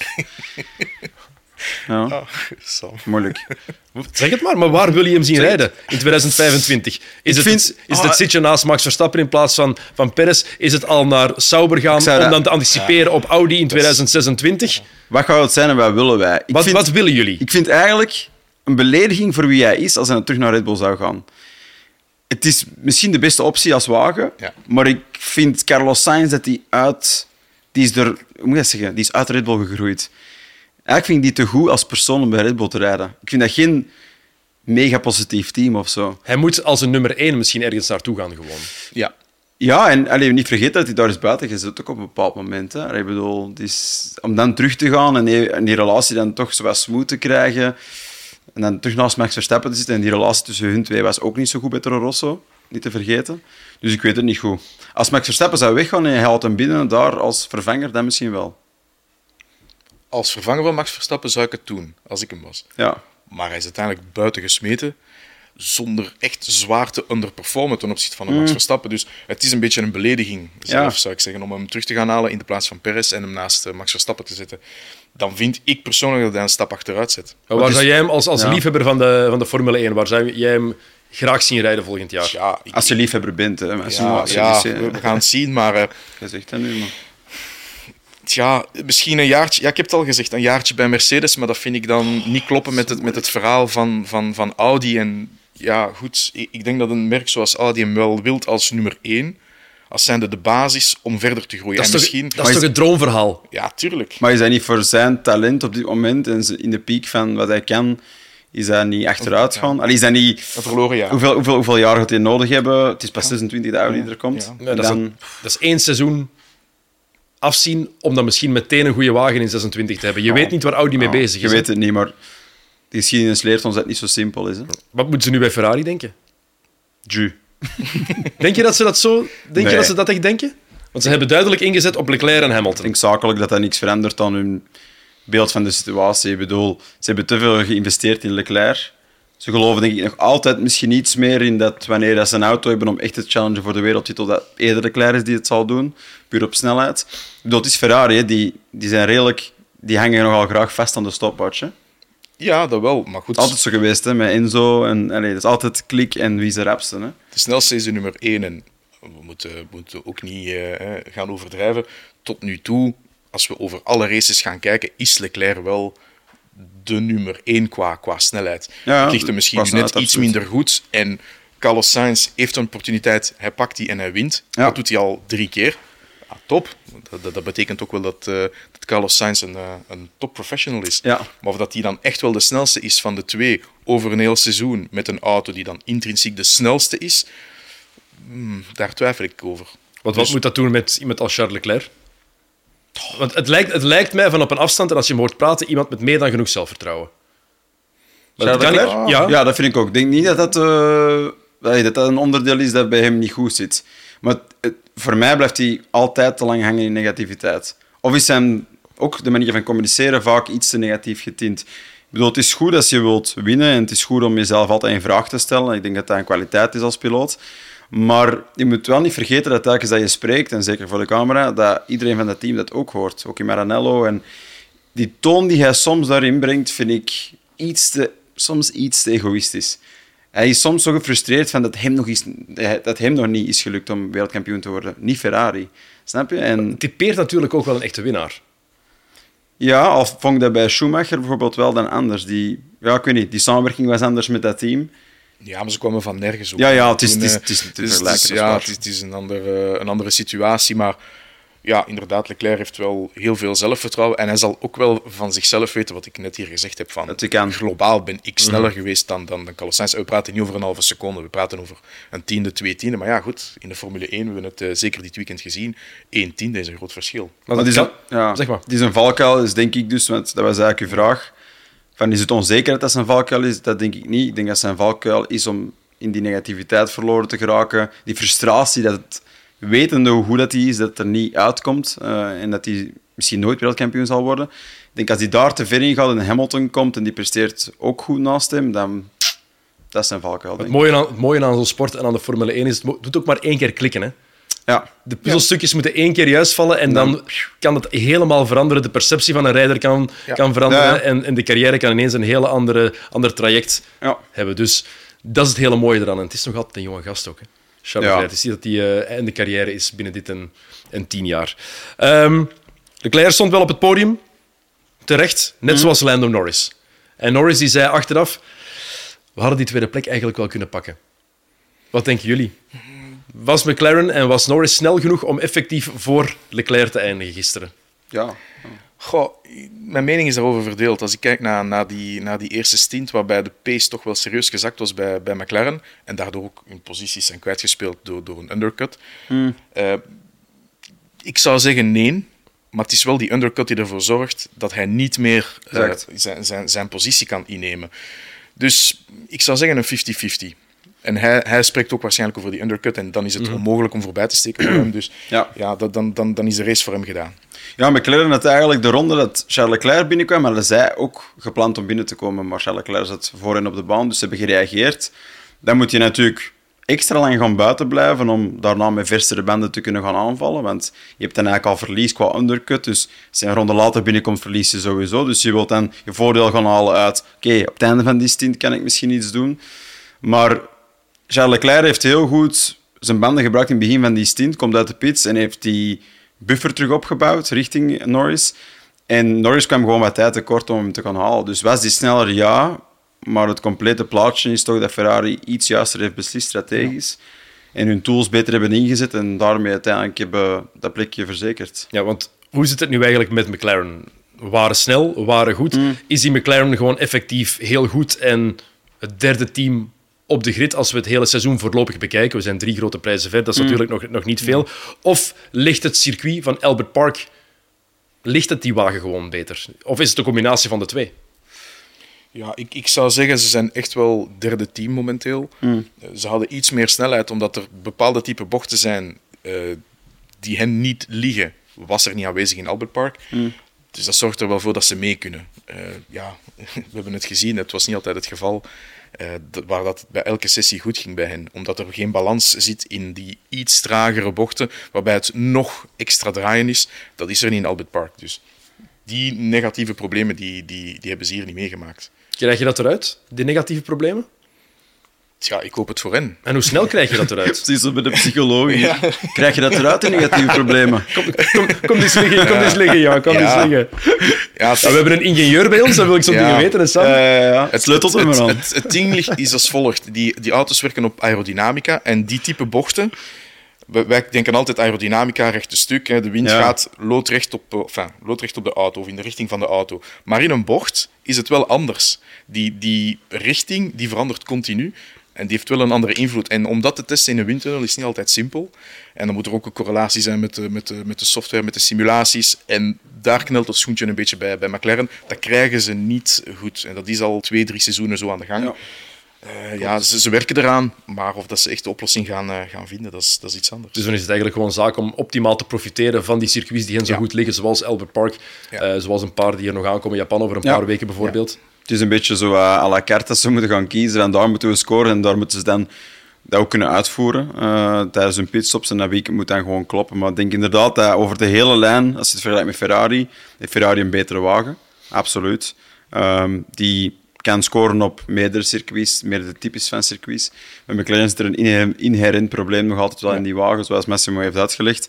Ja, Oh, Sam. moeilijk. Zeg het maar, maar waar wil je hem zien rijden in tweeduizend vijfentwintig? Is, het, vind- is het ah, het zitje naast Max Verstappen in plaats van, van Perez? Is het al naar Sauber gaan om zou dat- dan te anticiperen op Audi in tweeduizend zesentwintig? Wat gaat het zijn en wat willen wij? Ik Wat, vind, wat willen jullie? ik vind eigenlijk een belediging voor wie hij is als hij terug naar Red Bull zou gaan. Het is misschien de beste optie als wagen, Ja. maar ik vind Carlos Sainz dat hij uit... Die is er... Hoe moet je dat zeggen? Die is uit Red Bull gegroeid. Eigenlijk vind ik die te goed als persoon om bij Red Bull te rijden. Ik vind dat geen mega positief team of zo. Hij moet als een nummer één misschien ergens naartoe gaan gewoon. Ja. Ja, en allee, niet vergeten dat hij daar is buiten gezet, ook op een bepaald moment. Hè. Allee, ik bedoel, het is, om dan terug te gaan en die, en die relatie dan toch zo wat smooth te krijgen, en dan terug naast Max Verstappen te zitten, en die relatie tussen hun twee was ook niet zo goed bij Toro Rosso, niet te vergeten. Dus ik weet het niet goed. Als Max Verstappen zou weggaan en hij houdt hem binnen daar als vervanger, dan misschien wel. Als vervanger van Max Verstappen zou ik het doen, als ik hem was. Ja. Maar hij is uiteindelijk buiten gesmeten, zonder echt zwaar te underperformen ten opzichte van een Max Verstappen. Dus het is een beetje een belediging zelf, Ja. zou ik zeggen, om hem terug te gaan halen in de plaats van Perez en hem naast eh, Max Verstappen te zetten. Dan vind ik persoonlijk dat hij een stap achteruit zet. Maar waar dus- zou jij hem als, als ja. liefhebber van de, van de Formule één, waar zou jij hem graag zien rijden volgend jaar? Ja, ik, Als je liefhebber bent. Hè. Maar ja, als je ja, dus, eh, we we gaan het zien, maar... eh, Je zegt dat nu, maar... Tja, misschien een jaartje... Ja, ik heb het al gezegd, een jaartje bij Mercedes, maar dat vind ik dan niet kloppen met het, met het verhaal van, van, van Audi. En ja, goed, ik, ik denk dat een merk zoals Audi hem wel wilt als nummer één. als zijnde de basis om verder te groeien. Dat is, en toch, misschien... dat is toch het droomverhaal? Ja, tuurlijk. Maar is dat niet voor zijn talent op dit moment en in de piek van wat hij kan, is dat niet achteruit gaan? Ja. Allee, is dat niet... Een verloren jaar. Hoeveel, hoeveel, hoeveel jaar gaat hij nodig hebben? Het is pas zesentwintig de oude die er komt. Ja. Ja, dat, dan... is een, dat is één seizoen afzien om dan misschien meteen een goede wagen in zesentwintig te hebben. Je oh. weet niet waar Audi mee oh. bezig is. Je weet het niet, maar de geschiedenis leert ons dat het niet zo simpel is. Hè? Wat moeten ze nu bij Ferrari denken? Ju. Denk je dat ze dat zo... Denk nee. je dat ze dat echt denken? Want ze hebben duidelijk ingezet op Leclerc en Hamilton. Ik denk zakelijk dat dat niks verandert aan hun beeld van de situatie. Ik bedoel, ze hebben te veel geïnvesteerd in Leclerc. Ze geloven denk ik nog altijd misschien iets meer in dat wanneer dat ze een auto hebben om echt te challengen voor de wereldtitel, dat eerder Leclerc is die het zal doen, puur op snelheid. Ik bedoel, het is Ferrari, die, die zijn redelijk... Die hangen nogal graag vast aan de stopwatch. Hè? Ja, dat wel, maar goed. Altijd zo geweest, hè, met Enzo. En, allez, dat is altijd klik en wie is de rapste. Hè? De snelste is de nummer één en we moeten, we moeten ook niet uh, gaan overdrijven. Tot nu toe, als we over alle races gaan kijken, is Leclerc wel de nummer één qua, qua snelheid. Ja, het ligt er misschien net snelheid, iets absoluut. minder goed. En Carlos Sainz heeft een opportuniteit, hij pakt die en hij wint. Ja. Dat doet hij al drie keer. Ja, top. Dat, dat, dat betekent ook wel dat, uh, dat Carlos Sainz een, uh, een top professional is. Ja. Maar of dat hij dan echt wel de snelste is van de twee over een heel seizoen met een auto die dan intrinsiek de snelste is, hmm, daar twijfel ik over. Wat, dus... wat moet dat doen met iemand als Charles Leclerc? Want het lijkt, het lijkt mij van op een afstand, en als je hem hoort praten, iemand met meer dan genoeg zelfvertrouwen. Dat kan ik, ja. ja, dat vind ik ook. Ik denk niet dat dat, uh, dat dat een onderdeel is dat bij hem niet goed zit. Maar het, voor mij blijft hij altijd te lang hangen in negativiteit. Of is hem ook de manier van communiceren vaak iets te negatief getint. Ik bedoel, het is goed als je wilt winnen en het is goed om jezelf altijd in vraag te stellen. Ik denk dat dat een kwaliteit is als piloot. Maar je moet wel niet vergeten dat telkens dat je spreekt, en zeker voor de camera, dat iedereen van dat team dat ook hoort. Ook in Maranello. En die toon die hij soms daarin brengt, vind ik iets te, soms iets te egoïstisch. Hij is soms zo gefrustreerd van dat hem nog, is, dat hem nog niet is gelukt om wereldkampioen te worden. Niet Ferrari. Snap je? En... Het typeert natuurlijk ook wel een echte winnaar. Ja, al vond ik dat bij Schumacher bijvoorbeeld wel dan anders. Die, ja, ik weet niet, die samenwerking was anders met dat team. Ja, maar ze kwamen van nergens op. Ja, ja, het is, Toen, het is, het is, het is, het is, ja, het is, het is een, andere, een andere situatie, maar ja, inderdaad, Leclerc heeft wel heel veel zelfvertrouwen en hij zal ook wel van zichzelf weten wat ik net hier gezegd heb. Van, globaal ben ik sneller mm-hmm. geweest dan, dan, dan Carlos Sainz. We praten niet over een halve seconde, we praten over een tiende, twee tiende. Maar ja, goed, in de Formule één, we hebben het uh, zeker dit weekend gezien, één tiende is een groot verschil. Maar, maar die, kan, ja, zeg maar. Die zijn valkuil is denk ik dus, want dat was eigenlijk uw vraag, van is het onzekerheid dat zijn valkuil is? Dat denk ik niet. Ik denk dat zijn valkuil is om in die negativiteit verloren te geraken, die frustratie dat het... wetende hoe goed dat hij is, dat het er niet uitkomt uh, en dat hij misschien nooit wereldkampioen zal worden. Ik denk als hij daar te ver in gaat en Hamilton komt en die presteert ook goed naast hem, dan dat is zijn valkuil. Het mooie, aan, het mooie aan zo'n sport en aan de Formule één is, het doet ook maar één keer klikken. Hè? Ja. De puzzelstukjes ja. moeten één keer juist vallen en dan, dan kan het helemaal veranderen. De perceptie van een rijder kan, ja. kan veranderen ja, ja. En, en de carrière kan ineens een hele andere, ander traject ja. hebben. Dus dat is het hele mooie eraan. En het is nog altijd een jonge gast ook, hè? Charles Leclerc. Je ziet dat hij uh, einde carrière is binnen dit een, een tien jaar. Um, Leclerc stond wel op het podium. Terecht. Net mm. zoals Lando Norris. En Norris die zei achteraf... We hadden die tweede plek eigenlijk wel kunnen pakken. Wat denken jullie? Was McLaren en was Norris snel genoeg om effectief voor Leclerc te eindigen gisteren? Ja. Goh, mijn mening is daarover verdeeld. Als ik kijk naar, naar, die, naar die eerste stint, waarbij de pace toch wel serieus gezakt was bij, bij McLaren, en daardoor ook hun posities zijn kwijtgespeeld door, door een undercut. Mm. Uh, ik zou zeggen nee, maar het is wel die undercut die ervoor zorgt dat hij niet meer uh, zijn, zijn, zijn positie kan innemen. Dus ik zou zeggen een vijftig vijftig. En hij, hij spreekt ook waarschijnlijk over die undercut en dan is het mm-hmm. onmogelijk om voorbij te steken voor hem. Dus ja, ja dat, dan, dan, dan is de race voor hem gedaan. Ja, McLaren had eigenlijk de ronde dat Charles Leclerc binnenkwam, maar zij ook gepland om binnen te komen. Maar Charles Leclerc zat voor hen op de baan, dus ze hebben gereageerd. Dan moet je natuurlijk extra lang gaan buiten blijven om daarna met versere banden te kunnen gaan aanvallen. Want je hebt dan eigenlijk al verlies qua undercut, dus als je een ronde later binnenkomt, verlies je sowieso. Dus je wilt dan je voordeel gaan halen uit, oké, okay, op het einde van die stint kan ik misschien iets doen. Maar Charles Leclerc heeft heel goed zijn banden gebruikt in het begin van die stint, komt uit de pits en heeft die buffer terug opgebouwd richting Norris. En Norris kwam gewoon wat tijd tekort om hem te gaan halen. Dus was die sneller? Ja. Maar het complete plaatje is toch dat Ferrari iets juister heeft beslist, strategisch. Ja. en hun tools beter hebben ingezet en daarmee uiteindelijk hebben dat plekje verzekerd. Ja, want hoe zit het nu eigenlijk met McLaren? We waren snel, we waren goed. Mm. Is die McLaren gewoon effectief heel goed en het derde team op de grid als we het hele seizoen voorlopig bekijken? We zijn drie grote prijzen ver, dat is mm. natuurlijk nog, nog niet veel. Of ligt het circuit van Albert Park, ligt het die wagen gewoon beter? Of is het een combinatie van de twee? Ja, ik, ik zou zeggen, ze zijn echt wel derde team momenteel. Mm. Ze hadden iets meer snelheid, omdat er bepaalde type bochten zijn uh, die hen niet liggen. Was er niet aanwezig in Albert Park. Mm. Dus dat zorgt er wel voor dat ze mee kunnen. Uh, ja, we hebben het gezien, het was niet altijd het geval uh, waar dat bij elke sessie goed ging bij hen. Omdat er geen balans zit in die iets tragere bochten, waarbij het nog extra draaien is. Dat is er niet in Albert Park. Dus die negatieve problemen die, die, die hebben ze hier niet meegemaakt. Krijg je dat eruit, die negatieve problemen? Ja, ik hoop het voor hen. En hoe snel krijg je dat eruit? Precies zo bij de psycholoog. Ja. Krijg je dat eruit, die negatieve problemen? Kom, kom, kom eens liggen, kom eens liggen, ja. Kom ja. eens liggen. Ja, het... ja, we hebben een ingenieur bij ons, dat wil ik zo'n ja. dingen weten. Sam. Ja, ja, ja. Het sleutelt het, het, het, het, het ding ligt, is als volgt. Die, die auto's werken op aerodynamica en die type bochten... Wij denken altijd aerodynamica, rechte stuk. De wind ja. gaat loodrecht op, enfin, loodrecht op de auto of in de richting van de auto. Maar in een bocht is het wel anders. Die, die richting die verandert continu. En die heeft wel een andere invloed. En om dat te testen in een windtunnel is niet altijd simpel. En dan moet er ook een correlatie zijn met de, met de, met de software, met de simulaties. En daar knelt het schoentje een beetje bij, bij McLaren. Dat krijgen ze niet goed. En dat is al twee, drie seizoenen zo aan de gang. Ja. Uh, ja, ze, ze werken eraan, maar of dat ze echt de oplossing gaan, uh, gaan vinden, dat is, dat is iets anders. Dus dan is het eigenlijk gewoon zaak om optimaal te profiteren van die circuits die hen zo ja. goed liggen, zoals Albert Park, ja. uh, zoals een paar die er nog aankomen, Japan over een ja. paar weken bijvoorbeeld. Ja. Het is een beetje zo uh, à la carte dat ze moeten gaan kiezen en daar moeten we scoren en daar moeten ze dan dat ook kunnen uitvoeren uh, tijdens hun pitstops en dat weekend moet dan gewoon kloppen. Maar ik denk inderdaad dat over de hele lijn, als je het vergelijkt met Ferrari, heeft Ferrari een betere wagen, absoluut. Um, die kan scoren op meerdere circuits, meerdere types van circuits. Bij McLaren zit er een inherent probleem nog altijd wel ja. in die wagen, zoals Massimo heeft uitgelegd.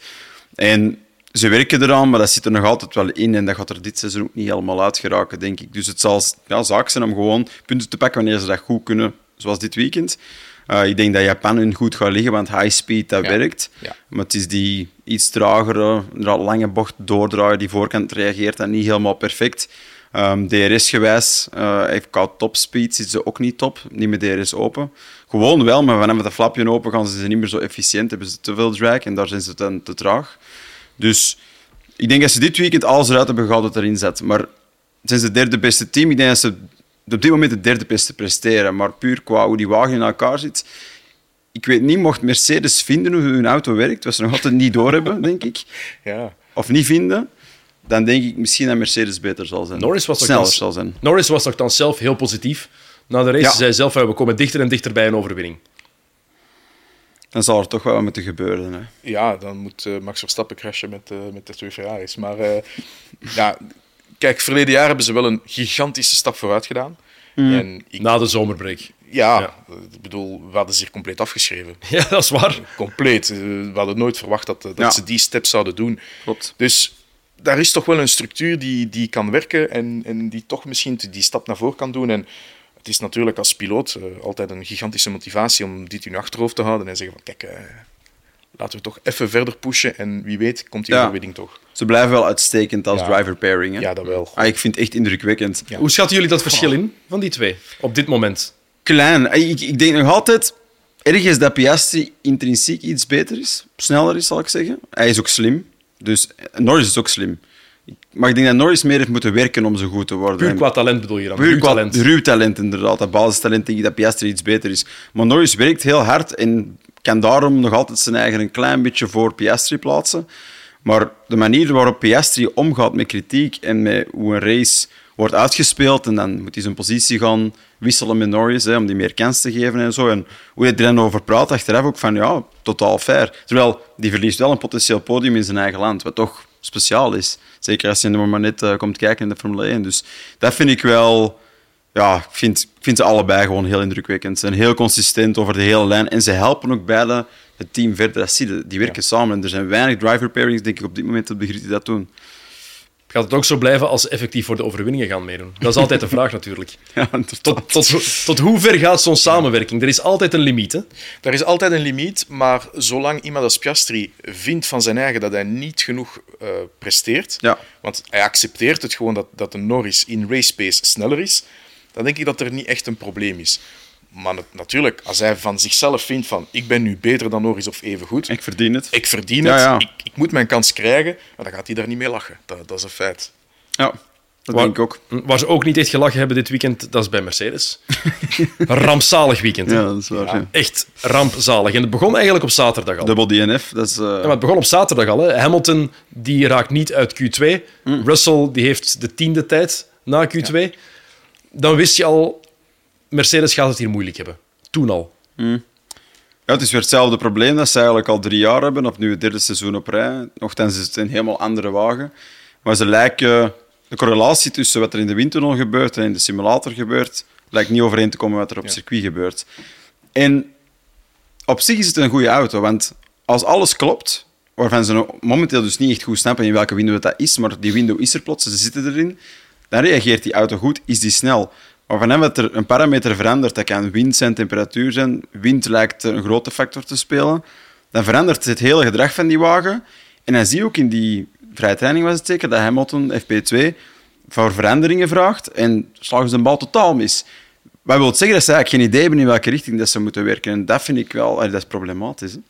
En ze werken eraan, maar dat zit er nog altijd wel in en dat gaat er dit seizoen ook niet helemaal uit geraken, denk ik. Dus het zal ja, zaak zijn om gewoon punten te pakken wanneer ze dat goed kunnen, zoals dit weekend. Uh, ik denk dat Japan hun goed gaat liggen, want high speed, dat ja. werkt. Ja. Maar het is die iets tragere, lange bocht doordraaien, die voorkant reageert dan niet helemaal perfect. Um, D R S-gewijs, uh, heeft qua topspeed zitten ze ook niet top, niet met D R S open. Gewoon wel, maar vanaf dat flapje open gaan ze niet meer zo efficiënt, hebben ze te veel drag en daar zijn ze dan te traag. Dus ik denk dat ze dit weekend alles eruit hebben gehaald dat erin zet. Maar zijn ze het derde beste team, ik denk dat ze op dit moment het derde beste presteren, maar puur qua hoe die wagen in elkaar zit. Ik weet niet, mocht Mercedes vinden hoe hun auto werkt, wat ze nog altijd niet doorhebben, denk ik. Ja. Of niet vinden. Dan denk ik misschien dat Mercedes beter zal zijn. Norris was Sneller nogthans, zal zijn. Norris was nogthans zelf heel positief. Na de race ja. zei zelf, we komen dichter en dichter bij een overwinning. Dan zal er toch wel wat moeten gebeuren. Hè? Ja, dan moet uh, Max Verstappen crashen met, uh, met de twee Ferraris. Maar uh, ja, kijk, verleden jaar hebben ze wel een gigantische stap vooruit gedaan. Mm. En ik... Na de zomerbreak. Ja, ja, ik bedoel, we hadden ze hier compleet afgeschreven. Ja, dat is waar. Compleet. We hadden nooit verwacht dat, dat ja. ze die step zouden doen. Klopt. Dus daar is toch wel een structuur die, die kan werken en, en die toch misschien die stap naar voren kan doen. En het is natuurlijk als piloot uh, altijd een gigantische motivatie om dit in je achterhoofd te houden en zeggen van kijk, uh, laten we toch even verder pushen en wie weet komt die ja. overwinning toch. Ze blijven wel uitstekend als ja. driver pairing. Hè? Ja, dat wel. Ah, ik vind het echt indrukwekkend. Ja. Hoe schatten jullie dat verschil in van die twee op dit moment? Klein. Ik, ik denk nog altijd ergens dat Piastri intrinsiek iets beter is, sneller is zal ik zeggen. Hij is ook slim. Dus Norris is ook slim. Maar ik denk dat Norris meer heeft moeten werken om zo goed te worden. Puur qua talent bedoel je dan? Puur qua talent. Ruw talent, inderdaad. Dat basistalent denk ik dat Piastri iets beter is. Maar Norris werkt heel hard en kan daarom nog altijd zijn eigen een klein beetje voor Piastri plaatsen. Maar de manier waarop Piastri omgaat met kritiek en met hoe een race wordt uitgespeeld, en dan moet hij zijn positie gaan wisselen met Norris, hè, om die meer kans te geven en zo. En hoe hij er dan over praat, achteraf ook van, ja, totaal fair. Terwijl, die verliest wel een potentieel podium in zijn eigen land, wat toch speciaal is. Zeker als je nog maar net uh, komt kijken in de Formule één. Dus dat vind ik wel... Ja, ik vind, ik vind ze allebei gewoon heel indrukwekkend. Ze zijn heel consistent over de hele lijn. En ze helpen ook beide het team verder. Dat zie je, die werken ja. samen. En er zijn weinig driver pairings, denk ik, op dit moment op de grid die dat doen. Gaat het ook zo blijven als ze effectief voor de overwinningen gaan meedoen? Dat is altijd de vraag natuurlijk. Ja, tot, tot, tot hoe ver gaat zo'n samenwerking? Er is altijd een limiet, hè? Er is altijd een limiet, maar zolang iemand als Piastri vindt van zijn eigen dat hij niet genoeg uh, presteert, ja. want hij accepteert het gewoon dat, dat een Norris in race pace sneller is, dan denk ik dat er niet echt een probleem is. Maar natuurlijk, als hij van zichzelf vindt van ik ben nu beter dan Norris of even goed, ik verdien het, ik, verdien ja, het ja. ik, ik moet mijn kans krijgen, maar dan gaat hij daar niet mee lachen. Dat, dat is een feit. Ja, dat waar, denk ik ook. Waar ze ook niet echt gelachen hebben dit weekend, dat is bij Mercedes. Rampzalig weekend. Ja, dat is waar. Ja. Echt rampzalig. En het begon eigenlijk op zaterdag al. Dubbel D N F, dat is... Uh... Ja, maar het begon op zaterdag al. Hè. Hamilton die raakt niet uit Q twee. Mm. Russell die heeft de tiende tijd na Q twee. Ja. Dan wist je al, Mercedes gaat het hier moeilijk hebben. Toen al. Mm. Ja, het is weer hetzelfde probleem dat ze eigenlijk al drie jaar hebben, of nu het derde seizoen op rij. Nochtans is het een helemaal andere wagen. Maar ze lijken... De correlatie tussen wat er in de windtunnel gebeurt en in de simulator gebeurt, lijkt niet overeen te komen wat er op ja. circuit gebeurt. En op zich is het een goede auto, want als alles klopt, waarvan ze momenteel dus niet echt goed snappen in welke window dat is, maar die window is er plots, ze zitten erin, dan reageert die auto goed, is die snel. Maar van hem dat er een parameter verandert, dat kan wind zijn, temperatuur zijn, wind lijkt een grote factor te spelen, dan verandert het hele gedrag van die wagen. En dan zie je ook in die vrije training, was het zeker, dat Hamilton F P twee voor veranderingen vraagt en slagen ze de bal totaal mis. Wat wil zeggen dat ze eigenlijk geen idee hebben in welke richting dat ze moeten werken. En dat vind ik wel, dat is problematisch. Hè?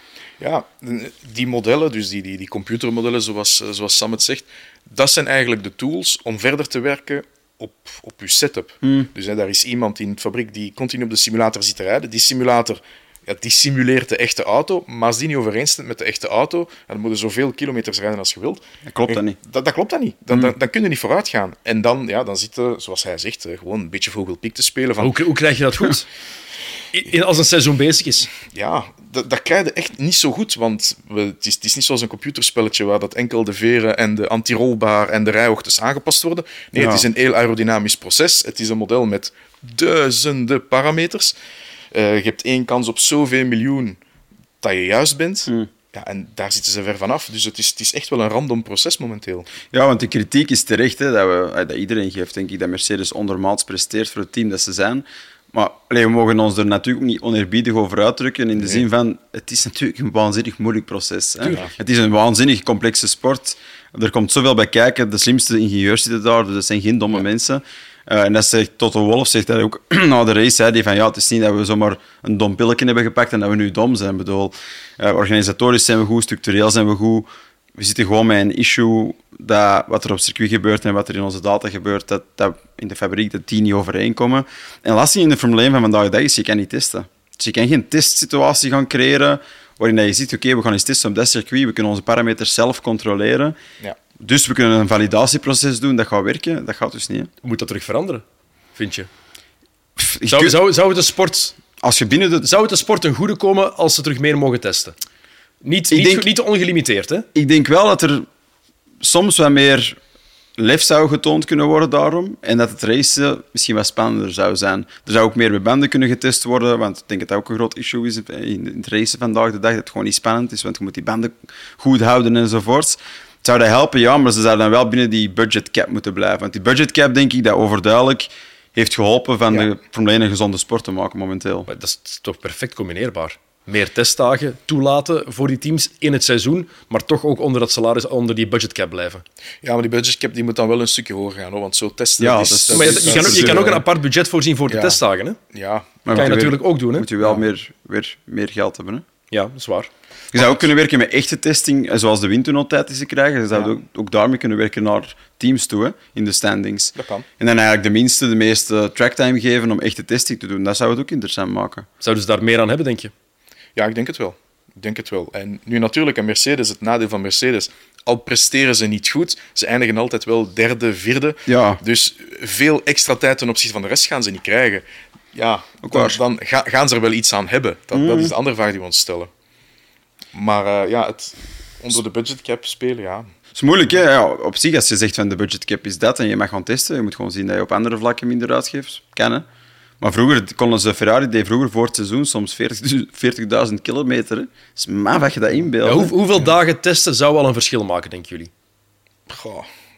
Ja, die modellen, dus die, die, die computermodellen, zoals, zoals Sam het zegt, dat zijn eigenlijk de tools om verder te werken op, op je setup. Hmm. Dus hè, daar is iemand in de fabriek die continu op de simulator zit te rijden. Die simulator ja, die simuleert de echte auto, maar als die niet overeenstemt met de echte auto, dan moet je zoveel kilometers rijden als je wilt. Dat klopt dat niet. Dat, dat klopt dat niet. Dan, hmm. dan, dan kun je niet vooruit gaan. En dan, ja, dan zit je, zoals hij zegt, gewoon een beetje vogelpiek te spelen. Van... Hoe, hoe krijg je dat goed? In, als een seizoen bezig is. Ja, dat, dat krijg je echt niet zo goed, want we, het, is, het is niet zoals een computerspelletje waar dat enkel de veren en de antirolbaar en de rijhoogtes aangepast worden. Nee, ja. Het is een heel aerodynamisch proces. Het is een model met duizenden parameters. Uh, je hebt één kans op zoveel miljoen dat je juist bent. Mm. Ja, en daar zitten ze ver vanaf. Dus het is, het is echt wel een random proces momenteel. Ja, want de kritiek is terecht, hè, dat, we, dat iedereen geeft, denk ik, dat Mercedes ondermaats presteert voor het team dat ze zijn. Maar allee, we mogen ons er natuurlijk niet oneerbiedig over uitdrukken, in de nee. zin van, het is natuurlijk een waanzinnig moeilijk proces. Hè? Ja. Het is een waanzinnig complexe sport. Er komt zoveel bij kijken. De slimste ingenieurs zitten daar, dus dat zijn geen domme ja. mensen. Uh, en dat zegt Toto Wolff zegt dat ook na de race, hè, die van ja, het is niet dat we zomaar een dom pilletje hebben gepakt en dat we nu dom zijn. Ik bedoel, uh, organisatorisch zijn we goed, structureel zijn we goed. We zitten gewoon met een issue dat wat er op circuit gebeurt en wat er in onze data gebeurt, dat, dat in de fabriek dat die niet overeenkomen. En lastig in de Formule één van vandaag de dag is, je kan niet testen. Dus je kan geen testsituatie gaan creëren waarin je ziet, oké, okay, we gaan eens testen op dat circuit, we kunnen onze parameters zelf controleren. Ja. Dus we kunnen een validatieproces doen, dat gaat werken. Dat gaat dus niet. Hè. Moet dat terug veranderen, vind je? Pff, zou, kun... zou, zou, het de sport... Als je binnen de... zou het de sport ten goede komen als ze terug meer mogen testen? Niet, niet, denk... niet ongelimiteerd, hè? Ik denk wel dat er soms wat meer lef zou getoond kunnen worden daarom. En dat het racen misschien wat spannender zou zijn. Er zou ook meer bij banden kunnen getest worden, want ik denk dat dat ook een groot issue is in het racen vandaag de dag, dat het gewoon niet spannend is, want je moet die banden goed houden enzovoort. Zou dat helpen? Ja, maar ze zouden dan wel binnen die budget cap moeten blijven. Want die budget cap, denk ik, dat overduidelijk heeft geholpen van ja. de Formule één een gezonde sport te maken momenteel. Maar dat is toch perfect combineerbaar? Meer testdagen toelaten voor die teams in het seizoen, maar toch ook onder dat salaris, onder die budgetcap blijven. Ja, maar die budgetcap die moet dan wel een stukje hoger gaan, hoor, want zo testen... Ja, is, dat is, maar je, je, kan, ook, je kan ook een apart budget voorzien voor de ja. testdagen. Hè? Ja. Dat kan je natuurlijk weer, ook doen. Hè? Moet je wel ja. meer, weer meer geld hebben. Hè? Ja, dat is waar. Je zou ook kunnen werken met echte testing, zoals de windtunneltijd die ze krijgen. Je zou ja. ook, ook daarmee kunnen werken naar teams toe, hè, in de standings. Dat kan. En dan eigenlijk de minste, de meeste tracktime geven om echte testing te doen. Dat zou het ook interessant maken. Zouden ze daar meer aan hebben, denk je? Ja, ik denk het wel. Ik denk het wel. En nu natuurlijk, een Mercedes, het nadeel van Mercedes, al presteren ze niet goed, ze eindigen altijd wel derde, vierde. Ja. Dus veel extra tijd ten opzichte van de rest gaan ze niet krijgen. Ja, dan, dan ga, gaan ze er wel iets aan hebben. Dat, mm. dat is de andere vraag die we ons stellen. Maar uh, ja, het onder de budgetcap spelen, ja. Het is moeilijk, hè? Ja, op zich, als je zegt van de budgetcap is dat en je mag gaan testen, je moet gewoon zien dat je op andere vlakken minder uitgeeft. Kan, hè? Maar vroeger konden ze, Ferrari deed vroeger voor het seizoen soms veertigduizend kilometer. Dat is maf dat je dat inbeeldt. Ja, hoe, hoeveel dagen testen zou al een verschil maken, denken jullie? Goh,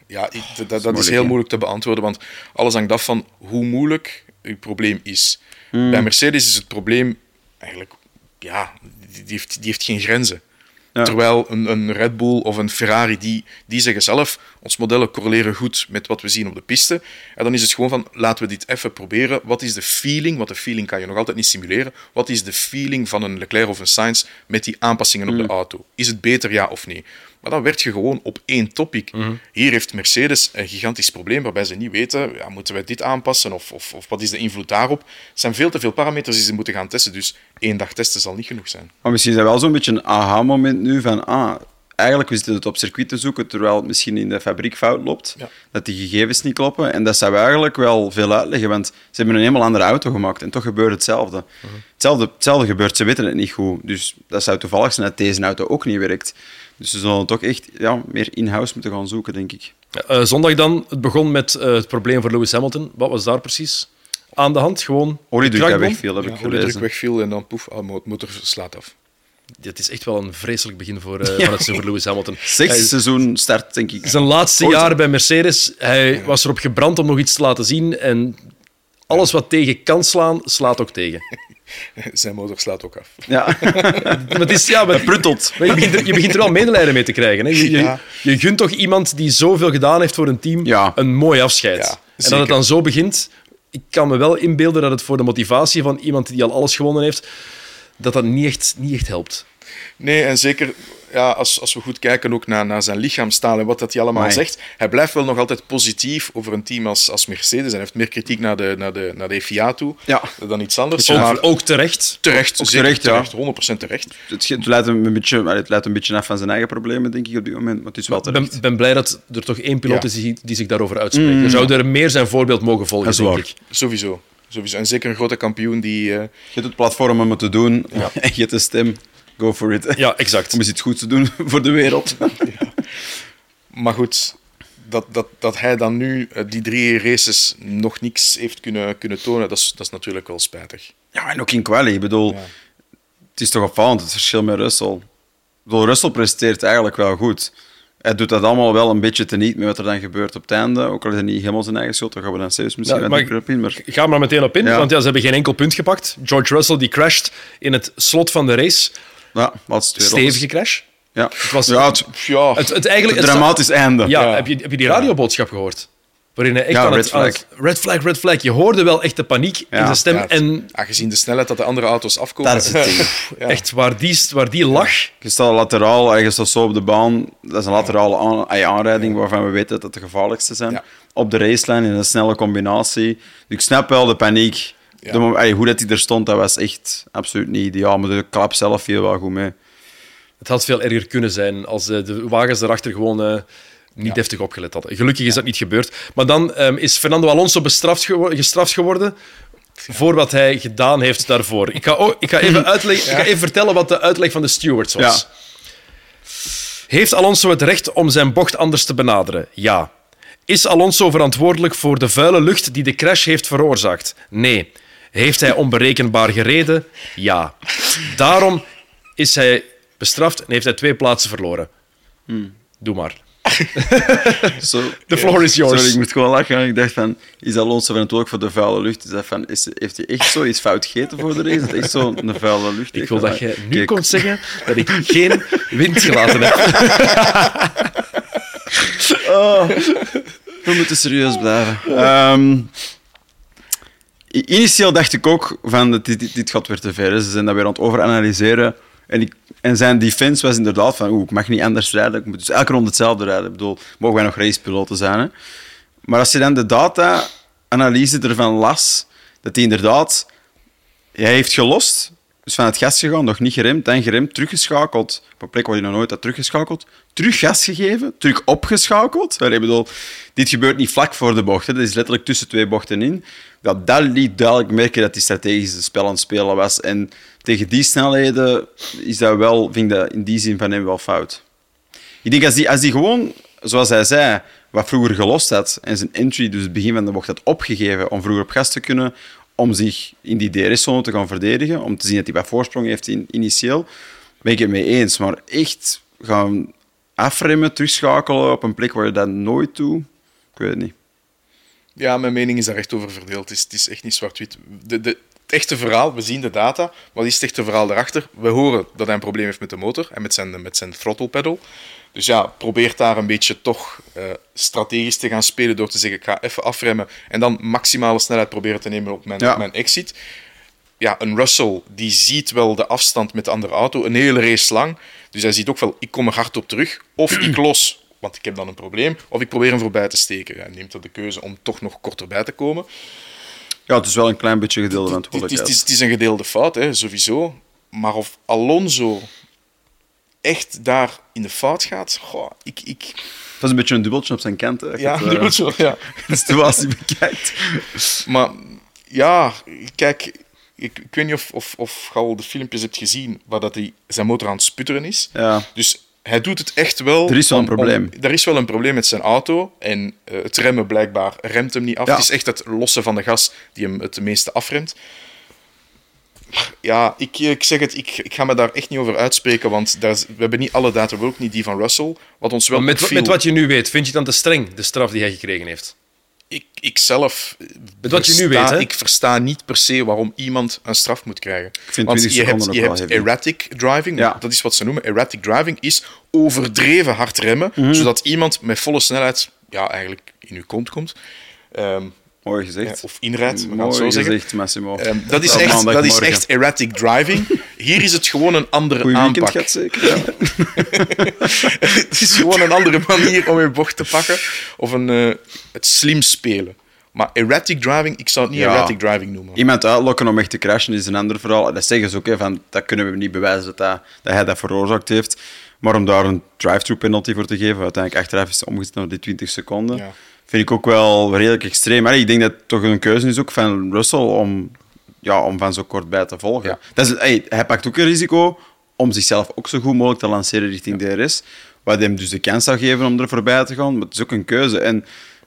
Ja, ik, dat, dat, dat is heel moeilijk te beantwoorden, want alles hangt af van hoe moeilijk je probleem is. Mm. Bij Mercedes is het probleem eigenlijk, ja, die, die, heeft, die heeft geen grenzen. Ja. Terwijl een, een Red Bull of een Ferrari, die, die zeggen zelf, ons modellen correleren goed met wat we zien op de piste. En dan is het gewoon van, laten we dit even proberen. Wat is de feeling? Want de feeling kan je nog altijd niet simuleren. Wat is de feeling van een Leclerc of een Sainz met die aanpassingen op mm. de auto? Is het beter, ja of nee? Maar dan werd je gewoon op één topic. Mm-hmm. Hier heeft Mercedes een gigantisch probleem waarbij ze niet weten, ja, moeten wij dit aanpassen of, of, of wat is de invloed daarop? Het zijn veel te veel parameters die ze moeten gaan testen, dus één dag testen zal niet genoeg zijn. Maar misschien is dat wel zo'n beetje een aha-moment nu van, ah, eigenlijk we zitten het op circuit te zoeken terwijl het misschien in de fabriek fout loopt, ja. dat die gegevens niet kloppen. En dat zou eigenlijk wel veel uitleggen, want ze hebben een helemaal andere auto gemaakt en toch gebeurt hetzelfde. Mm-hmm. hetzelfde. Hetzelfde gebeurt, ze weten het niet goed. Dus dat zou toevallig zijn dat deze auto ook niet werkt. Dus ze zullen toch echt ja, meer in-house moeten gaan zoeken, denk ik. Uh, zondag dan, het begon met uh, het probleem voor Lewis Hamilton. Wat was daar precies aan de hand? Gewoon oliedruk dat wegviel, heb ja, ik gelezen. Oliedruk wegviel en dan poef, oh, motor slaat af. Dit is echt wel een vreselijk begin voor, uh, ja. van het seizoen voor Lewis Hamilton. Zesde seizoen start, denk ik. Zijn laatste Ooit. jaar bij Mercedes. Hij ja. was erop gebrand om nog iets te laten zien. En alles wat tegen kan slaan, slaat ook tegen. Zijn motor slaat ook af. Ja. Maar het is, ja, maar, pruttelt. Maar je, begint er, je begint er wel medelijden mee te krijgen. Hè. Je, je, ja. je gunt toch iemand die zoveel gedaan heeft voor een team ja. een mooi afscheid. Ja, en dat het dan zo begint... Ik kan me wel inbeelden dat het voor de motivatie van iemand die al alles gewonnen heeft, dat dat niet echt, niet echt helpt. Nee, en zeker ja, als, als we goed kijken ook naar, naar zijn lichaamstaal en wat dat hij allemaal Amai. zegt, hij blijft wel nog altijd positief over een team als, als Mercedes. En hij heeft meer kritiek naar de, naar de, naar de F I A toe ja. dan iets anders. Ook, maar ook terecht. Terecht, ook zeker terecht, terecht, ja. honderd procent terecht. Het, het, leidt hem een beetje, het leidt een beetje af van zijn eigen problemen, denk ik, op dit moment. Maar het is wel terecht. Ik ben, ben blij dat er toch één piloot is die, die zich daarover uitspreekt. Mm. Er zou er meer zijn voorbeeld mogen volgen, denk ik. Sowieso. Sowieso. En zeker een grote kampioen die... Uh... Je hebt het platform om het te doen ja. en je hebt de stem. Go for it. Ja, exact. Om eens iets goeds te doen voor de wereld. Ja. Maar goed, dat, dat, dat hij dan nu uh, die drie races nog niks heeft kunnen, kunnen tonen, dat is, dat is natuurlijk wel spijtig. Ja, en ook in quali. Ik bedoel, ja. het is toch opvallend, het verschil met Russell. Ik bedoel, Russell presteert eigenlijk wel goed. Hij doet dat allemaal wel een beetje teniet met wat er dan gebeurt op het einde. Ook al is het niet helemaal zijn eigen schuld, daar gaan we dan zelfs misschien ja, maar op in. Maar... Ga er maar meteen op in, ja. want ja, ze hebben geen enkel punt gepakt. George Russell die crasht in het slot van de race. Ja, laatste twee Stevige crash. Ja, het was ja, het, ja. Het, het, eigenlijk, het dramatisch het, einde. Ja, ja. Heb, je, heb je die radioboodschap gehoord? Waarin hij echt ja, aan red het, flag. aan het... Red flag, red flag. Je hoorde wel echt de paniek ja. in zijn stem. Ja, en... Aangezien de snelheid dat de andere auto's afkomen... Daar is het ding. ja. Echt, waar die, waar die lag... Je staat lateraal, je staat zo op de baan. Dat is een laterale aan, aanrijding waarvan we weten dat het de gevaarlijkste zijn. Ja. Op de racelijn in een snelle combinatie. Dus ik snap wel de paniek. Ja. De, ay, hoe dat hij er stond, dat was echt absoluut niet ideaal. Maar de klap zelf viel wel goed mee. Het had veel erger kunnen zijn als de wagens erachter gewoon uh, niet ja. deftig opgelet hadden. Gelukkig is ja. dat niet gebeurd. Maar dan um, is Fernando Alonso bestraft gewo- gestraft geworden ja. voor wat hij gedaan heeft daarvoor. Ik ga, oh, ik ga, even, uitleg- ja. ik ga even vertellen wat de uitleg van de stewards was. Ja. Heeft Alonso het recht om zijn bocht anders te benaderen? Ja. Is Alonso verantwoordelijk voor de vuile lucht die de crash heeft veroorzaakt? Nee. Heeft hij onberekenbaar gereden? Ja. Daarom is hij bestraft en heeft hij twee plaatsen verloren. Hmm. Doe maar. So, The floor is yours. Sorry, ik moet gewoon lachen. Ik dacht van, is Alonso verantwoordelijk voor de vuile lucht? Is dat van, is, heeft hij echt zoiets fout gegeten voor de race? Is het echt zo'n vuile lucht? Ik wil dat jij nu Kijk. komt zeggen dat ik geen wind gelaten heb. Oh, we moeten serieus blijven. Um, initieel dacht ik ook van, dit, dit, dit gaat weer te ver. Ze zijn dat weer aan het overanalyseren. En, ik, en zijn defense was inderdaad van, oeh, ik mag niet anders rijden, ik moet dus elke ronde hetzelfde rijden. Ik bedoel, mogen wij nog racepiloten zijn, hè? Maar als je dan de data-analyse ervan las, dat hij inderdaad... Hij heeft gelost, dus van het gas gegaan, nog niet geremd, dan geremd, teruggeschakeld, op een plek waar hij nog nooit had teruggeschakeld, terug gas gegeven, terug opgeschakeld. Ik bedoel, dit gebeurt niet vlak voor de bocht, hè. Dat is letterlijk tussen twee bochten in. Dat, dat liet duidelijk merken dat hij strategisch het spel aan het spelen was. En tegen die snelheden is dat wel, vind ik dat in die zin van hem wel fout. Ik denk, als hij als die gewoon, zoals hij zei, wat vroeger gelost had en zijn entry, dus het begin van de bocht, had opgegeven om vroeger op gas te kunnen, om zich in die D R S-zone te gaan verdedigen, om te zien dat hij wat voorsprong heeft in, initieel, ben ik het mee eens. Maar echt gaan afremmen, terugschakelen op een plek waar je dat nooit doet? Ik weet het niet. Ja, mijn mening is daar echt over verdeeld. Het is, het is echt niet zwart-wit. De, de, het echte verhaal, we zien de data. Wat is het echte verhaal daarachter? We horen dat hij een probleem heeft met de motor en met zijn, met zijn throttle pedal. Dus ja, probeer daar een beetje toch uh, strategisch te gaan spelen door te zeggen, ik ga even afremmen en dan maximale snelheid proberen te nemen op mijn, ja. op mijn exit. Ja, een Russell, die ziet wel de afstand met de andere auto, een hele race lang. Dus hij ziet ook wel, ik kom er hard op terug. Of ik los, want ik heb dan een probleem. Of ik probeer hem voorbij te steken. Hij neemt dan de keuze om toch nog korter bij te komen. Ja, het is wel een klein beetje gedeelde verantwoordelijkheid. Het is, het is een gedeelde fout, hè, sowieso. Maar of Alonso echt daar in de fout gaat, goh, ik... ik... Dat is een beetje een dubbeltje op zijn kant. Hè. Ja, het, een dubbeltje, uh, ja. De situatie bekijkt. Maar ja, kijk, ik, ik weet niet of, of, of je al de filmpjes hebt gezien waar dat hij zijn motor aan het sputteren is. Ja. Dus hij doet het echt wel... Er is wel een om, probleem. Om, er is wel een probleem met zijn auto. En uh, het remmen blijkbaar remt hem niet af. Ja. Het is echt het lossen van de gas die hem het meeste afremt. Ja, ik, ik zeg het, ik, ik ga me daar echt niet over uitspreken, want daar is, we hebben niet alle data, ook niet die van Russell. Wat ons wel met, opviel, met wat je nu weet, vind je dan te streng, de straf die hij gekregen heeft? Ik, ik zelf... Met wat je nu weet, hè? Ik versta niet per se waarom iemand een straf moet krijgen. Ik vind want twintig je hebt, seconden je ook hebt wel heavy. erratic driving, Ja. dat is wat ze noemen. Erratic driving is overdreven hard remmen, Mhm. zodat iemand met volle snelheid ja, eigenlijk in uw kont komt. Um, Mooi gezegd. of inrijdt, we gaan Mooi het zo zeggen. gezegd, Massimo. Um, dat is Op echt, dat is maandagmorgen. echt erratic driving. Hier is het gewoon een andere Goeie weekend aanpak. gaat zeker. Ja. Het is gewoon een andere manier om je bocht te pakken. Of een, uh, het slim spelen. Maar erratic driving, ik zou het niet Ja. erratic driving noemen. Iemand uitlokken om echt te crashen is een ander verhaal. Dat zeggen ze ook, hè, van, dat kunnen we niet bewijzen dat, dat, dat hij dat veroorzaakt heeft. Maar om daar een drive-through penalty voor te geven, uiteindelijk achteraf is het omgezet naar die twintig seconden, Ja. vind ik ook wel redelijk extreem. Maar ik denk dat het toch een keuze is ook van Russell om, ja, om van zo kort bij te volgen. Ja. Dat is, hey, hij pakt ook een risico om zichzelf ook zo goed mogelijk te lanceren richting D R S, wat hem dus de kans zou geven om er voorbij te gaan. Maar het is ook een keuze. En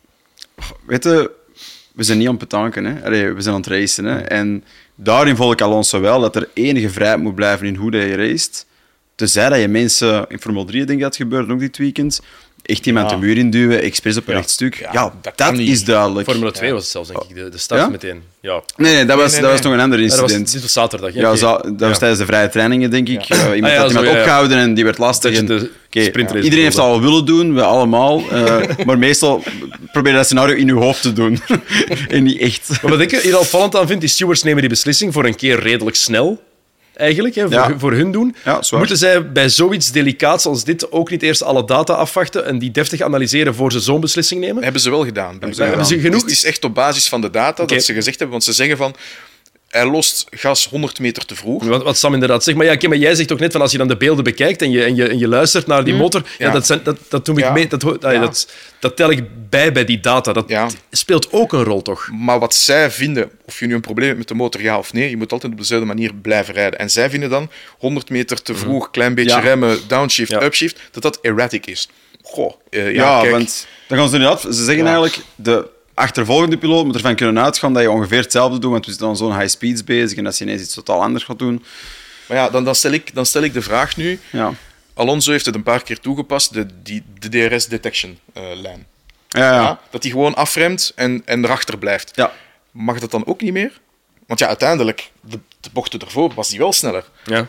weet je, we zijn niet aan het betanken, hè. Allee, we zijn aan het racen. Hè. En daarin volg ik Alonso wel, dat er enige vrijheid moet blijven in hoe je racet. Tenzij dat je mensen, in Formule drie denk ik dat gebeurt, ook dit weekend, echt iemand Ja. de muur induwen, expres op een Ja. recht stuk. Ja, Ja, dat dat, kan niet. is duidelijk. Formule twee was het zelfs, denk ik, de, de start Ja? meteen. Ja. Nee, nee, dat was, nee, dat was nee. nog een ander Ja, dat was, incident. dit was zaterdag. hè? Ja, Oké. za- dat was Ja. tijdens de vrije trainingen, denk ik. Uh, iemand Ah, ja, had zo, iemand ja, ja. opgehouden en die werd lastig. Dat je En, de oké, sprintrace iedereen heeft dat bedoelde. al willen doen, we allemaal. Uh, maar meestal probeer je dat scenario in je hoofd te doen. en niet echt. Maar wat ik er hier opvallend aan vind, die stewards nemen die beslissing voor een keer redelijk snel. Eigenlijk, hè, voor, Ja. voor hun doen. Ja, zwaar. Moeten zij bij zoiets delicaats als dit ook niet eerst alle data afwachten en die deftig analyseren voor ze zo'n beslissing nemen? Hebben ze wel gedaan. Hebben ze Hebben ze Het is- genoeg? Het is echt op basis van de data Oké. dat ze gezegd hebben, want ze zeggen van, hij lost gas honderd meter te vroeg. Wat, wat Sam inderdaad zegt. Maar, ja, oké, maar jij zegt ook net van als je dan de beelden bekijkt en je, en je, en je luistert naar die motor, ja. Ja. dat, zijn, dat, dat doe ik Ja. mee. Dat, ho- ah, Ja. dat, dat tel ik bij bij die data. Dat Ja. speelt ook een rol, toch? Maar wat zij vinden, of je nu een probleem hebt met de motor, ja of nee, je moet altijd op dezelfde manier blijven rijden. En zij vinden dan honderd meter te vroeg, klein beetje Ja. remmen, downshift, Ja. upshift, dat dat erratic is. Goh, eh, ja, Ja, kijk, want dan gaan ze inderdaad... Ze zeggen Ja. eigenlijk, de achtervolgende piloot moet ervan kunnen uitgaan dat je ongeveer hetzelfde doet, want we zitten dan zo'n high speeds bezig en als je ineens iets totaal anders gaat doen... maar ja, dan, dan, stel ik, dan stel ik de vraag nu, Ja, Alonso heeft het een paar keer toegepast, de, die, de D R S-detection-lijn. ja, ja. Ja, dat hij gewoon afremt en, en erachter blijft. ja. Mag dat dan ook niet meer? Want ja, uiteindelijk, de, de bochten ervoor was hij wel sneller. Ja.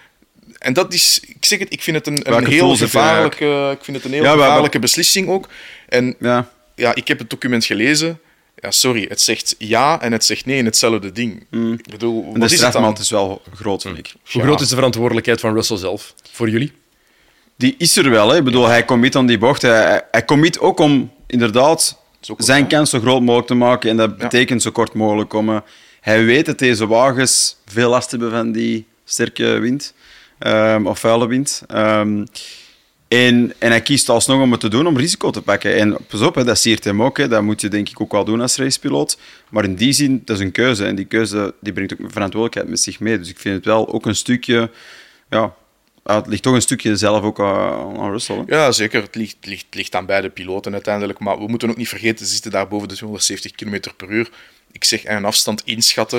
En dat is, ik zeg het, ik vind het een, een Welke heel tools heb je gevaarlijke, ik vind het een heel Ja, maar- gevaarlijke beslissing ook. En ja. ja, ik heb het document gelezen. Ja, sorry, het zegt ja en het zegt nee in hetzelfde ding. Ik bedoel, En de wat is het dan? strafmaat is wel groot, vind ik. Hoe Ja. groot is de verantwoordelijkheid van Russell zelf voor jullie? Die is er wel, hè. Ik bedoel, hij commit aan die bocht. Hij, hij- hij commit ook om inderdaad is ook zijn wel, kans zo groot mogelijk te maken. En dat betekent zo kort mogelijk komen. Hij weet dat deze wagens veel last hebben van die sterke wind. ehm, of vuile wind. Ehm, en, en hij kiest alsnog om het te doen, om risico te pakken. En pas op, hè, dat siert hem ook. Hè. Dat moet je denk ik ook wel doen als racepiloot. Maar in die zin, dat is een keuze. En die keuze die brengt ook verantwoordelijkheid met zich mee. Dus ik vind het wel ook een stukje... Ja, het ligt toch een stukje zelf ook aan, aan Russell. Hè. Ja, zeker. Het ligt, ligt, ligt aan beide piloten uiteindelijk. Maar we moeten ook niet vergeten, ze zitten daar boven de tweehonderdzeventig kilometer per uur. Ik zeg, een afstand inschatten.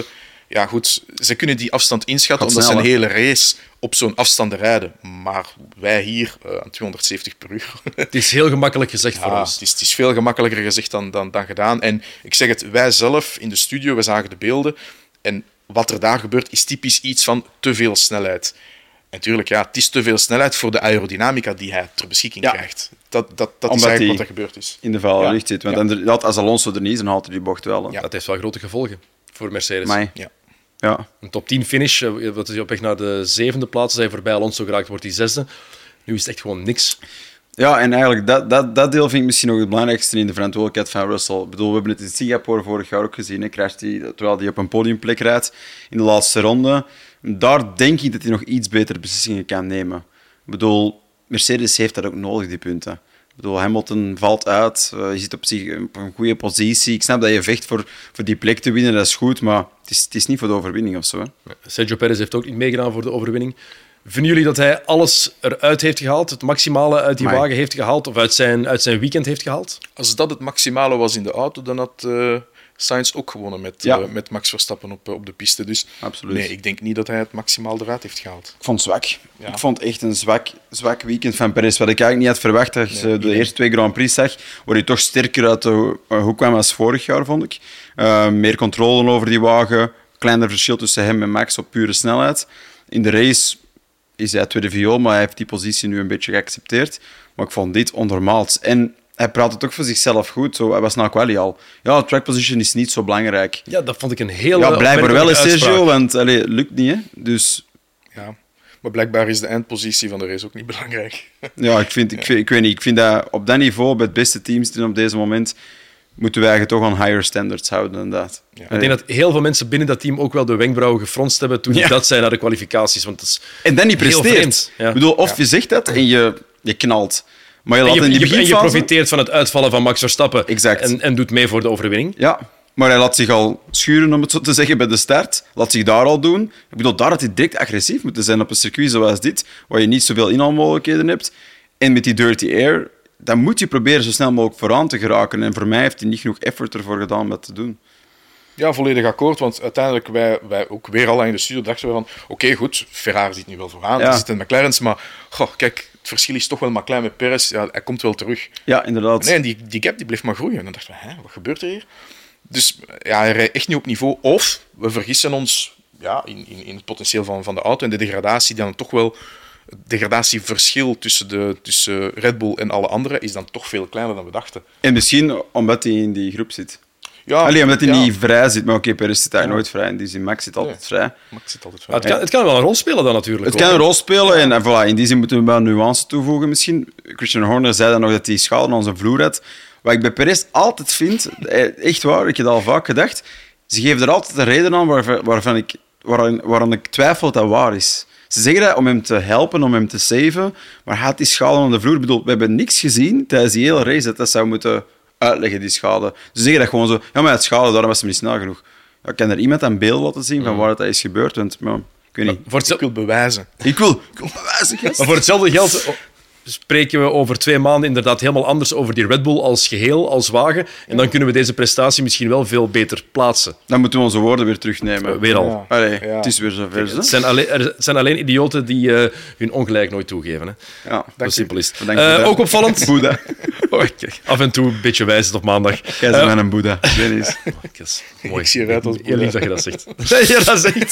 Ja, goed, ze kunnen die afstand inschatten, Gaat omdat ze een sneller. hele race op zo'n afstand rijden. Maar wij hier uh, aan tweehonderdzeventig per uur. Het is heel gemakkelijk gezegd voor Ja, ons. het, is, het is veel gemakkelijker gezegd dan, dan, dan gedaan. En ik zeg het, wij zelf in de studio, we zagen de beelden. En wat er daar gebeurt, is typisch iets van te veel snelheid. En natuurlijk, ja, het is te veel snelheid voor de aerodynamica die hij ter beschikking Ja. krijgt. Dat, dat, dat is Omdat eigenlijk die wat er gebeurd is. In de vuile Ja. lucht zit. Want Ja. inderdaad, als Alonso er niet is, dan haalt hij die bocht wel. Hè. Ja. Dat heeft wel grote gevolgen voor Mercedes. Amai. Ja. Ja. Een top tien finish, eh, wat is hij op weg naar de zevende plaats. Als hij voorbij Alonso geraakt, wordt hij zesde. Nu is het echt gewoon niks. Ja, en eigenlijk, dat, dat, dat deel vind ik misschien nog het belangrijkste in de verantwoordelijkheid van Russell. Ik bedoel, we hebben het in Singapore vorig jaar ook gezien. Hè. Crasht hij, terwijl hij op een podiumplek rijdt in de laatste ronde. Daar denk ik dat hij nog iets betere beslissingen kan nemen. Ik bedoel, Mercedes heeft dat ook nodig, die punten. Ik bedoel, Hamilton valt uit. Uh, je zit op, zich, op een goede positie. Ik snap dat je vecht voor, voor die plek te winnen, dat is goed. Maar het is, het is niet voor de overwinning of zo. Hè. Sergio Perez heeft ook niet meegedaan voor de overwinning. Vinden jullie dat hij alles eruit heeft gehaald? Het maximale uit die Amai. wagen heeft gehaald? Of uit zijn, uit zijn weekend heeft gehaald? Als dat het maximale was in de auto, dan had uh, Sainz ook gewonnen met, Ja. uh, met Max Verstappen op, op de piste. Dus Absoluut. nee, ik denk niet dat hij het maximaal eruit heeft gehaald. Ik vond het zwak. Ja. Ik vond echt een zwak, zwak weekend van Perez. Wat ik eigenlijk niet had verwacht als je Nee, de nee. eerste twee Grand Prix zag, waar hij toch sterker uit de hoek kwam als vorig jaar, vond ik. Uh, meer controle over die wagen. Kleiner verschil tussen hem en Max op pure snelheid. In de race is hij tweede viool, maar hij heeft die positie nu een beetje geaccepteerd. Maar ik vond dit onnormaals. En hij praatte toch voor zichzelf goed. Zo, hij was na quali al. Ja, track position is niet zo belangrijk. Ja, dat vond ik een hele Ja, blijkbaar wel, hè, opmerkelijke Sergio, uitspraak. want allee, lukt niet. Hè? Dus Ja. Maar blijkbaar is de eindpositie van de race ook niet belangrijk. ja, ik, vind, ik, vind, ik weet niet. Ik vind dat op dat niveau, bij het beste team zitten op deze moment, moeten wij eigenlijk toch aan higher standards houden, inderdaad. Ja. Ik denk dat heel veel mensen binnen dat team ook wel de wenkbrauwen gefronst hebben toen Ja. dat zei naar de kwalificaties. Want dat is En dan niet heel presteert. vreemd. Ja. Ik bedoel, of Ja. je zegt dat en je, je knalt. Maar je En laat je, in die je- en je beginfase... profiteert van het uitvallen van Max Verstappen Exact. en, en doet mee voor de overwinning. Ja, maar hij laat zich al schuren, om het zo te zeggen, bij de start. Laat zich daar al doen. Ik bedoel, daar had hij direct agressief moeten zijn op een circuit zoals dit, waar je niet zoveel inhaalmogelijkheden hebt. En met die dirty air, dan moet je proberen zo snel mogelijk vooraan te geraken. En voor mij heeft hij niet genoeg effort ervoor gedaan om dat te doen. Ja, volledig akkoord. Want uiteindelijk, wij, wij ook weer al in de studio dachten we van... Oké, okay, goed, Ferrari zit nu wel vooraan. Ja. Er zitten McLaren's, maar... Goh, kijk, het verschil is toch wel maar klein met Perez. Ja, hij komt wel terug. Ja, inderdaad. Nee, en die, die gap die bleef maar groeien. En dan dachten we, hè, wat gebeurt er hier? Dus ja, hij rijdt echt niet op niveau. Of we vergissen ons ja, in, in, in het potentieel van, van de auto en de degradatie die dan toch wel... Het degradatieverschil tussen, de, tussen Red Bull en alle anderen is dan toch veel kleiner dan we dachten. En misschien omdat hij in die groep zit. Ja, Alleen omdat hij ja, niet vrij zit. Maar oké, okay, Perez zit daar Ja. nooit vrij. In die zin, Max zit altijd Nee. vrij. Maar ik zit altijd Maar van. het, kan, het kan wel een rol spelen dan natuurlijk. Het ook, kan een hè. rol spelen en, en voilà, in die zin moeten we wel nuance toevoegen misschien. Christian Horner zei dan nog dat hij schade aan zijn vloer had. Wat ik bij Perez altijd vind, eh, echt waar, ik heb het al vaak gedacht, ze geven er altijd een reden aan waarvan, waarvan ik, waaraan, waaraan ik twijfel dat dat waar is. Ze zeggen dat om hem te helpen, om hem te saven, maar hij had die schade aan de vloer. Ik bedoel, we hebben niks gezien tijdens die hele race dat dat zou moeten uitleggen, die schade. Ze zeggen dat gewoon zo, ja, maar hij had schade, daarom was hij niet snel genoeg. Ja, kan er iemand een beeld laten zien van waar dat is gebeurd? Want, maar, ik weet niet. Voor, hetzel- Ik wil bewijzen. Ik wil, ik wil bewijzen, gast. maar voor hetzelfde geld oh, spreken we over twee maanden inderdaad helemaal anders over die Red Bull als geheel, als wagen. En dan kunnen we deze prestatie misschien wel veel beter plaatsen. Dan moeten we onze woorden weer terugnemen. Uh, weer al. Ja. Allee, Ja. het is weer zover. Het hè? zijn alleen, er zijn alleen idioten die eh, hun ongelijk nooit toegeven. Hè. Ja. Zo simpel is het. Bedankt Eh, voor dat. ook opvallend. Boeddha. Oh, kijk, af en toe een beetje wijzen op maandag. Jij Eh, bent een Boeddha. Dennis. Yes. Mooi. Ik zie eruit als Heel lief dat je dat zegt. Ja, dat zegt.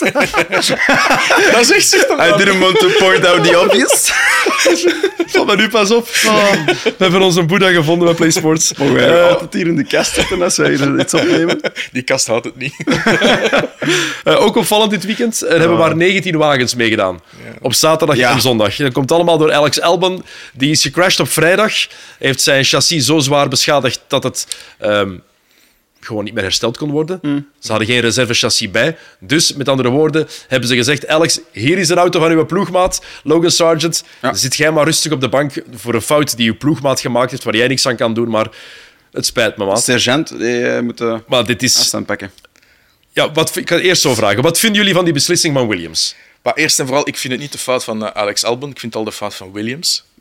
Dat is echt zo. I didn't want to point out the obvious. Val maar nu pas op. Oh, we hebben onze Boeddha gevonden bij PlaySports. Mogen wij Eh, altijd hier in de kast zitten als wij hier iets opnemen? Die kast houdt het niet. Uh, ook opvallend dit weekend. Er hebben maar negentien wagens meegedaan. Op zaterdag Ja. en zondag. Dat komt allemaal door Alex Albon. Die is gecrashed op vrijdag. Heeft zijn chassis zo zwaar beschadigd dat het ehm, gewoon niet meer hersteld kon worden. Ze hadden geen reservechassis bij. Dus, met andere woorden, hebben ze gezegd: Alex, hier is een auto van uw ploegmaat, Logan Sargent. Ja. Zit jij maar rustig op de bank voor een fout die uw ploegmaat gemaakt heeft, waar jij niks aan kan doen. Maar het spijt me, maat. Sergeant, die eh, moet de Maar dit is... afstand pakken. Ja, wat, ik ga het eerst zo vragen. Wat vinden jullie van die beslissing van Williams? Maar eerst en vooral, ik vind het niet de fout van uh, Alex Albon. Ik vind het al de fout van Williams.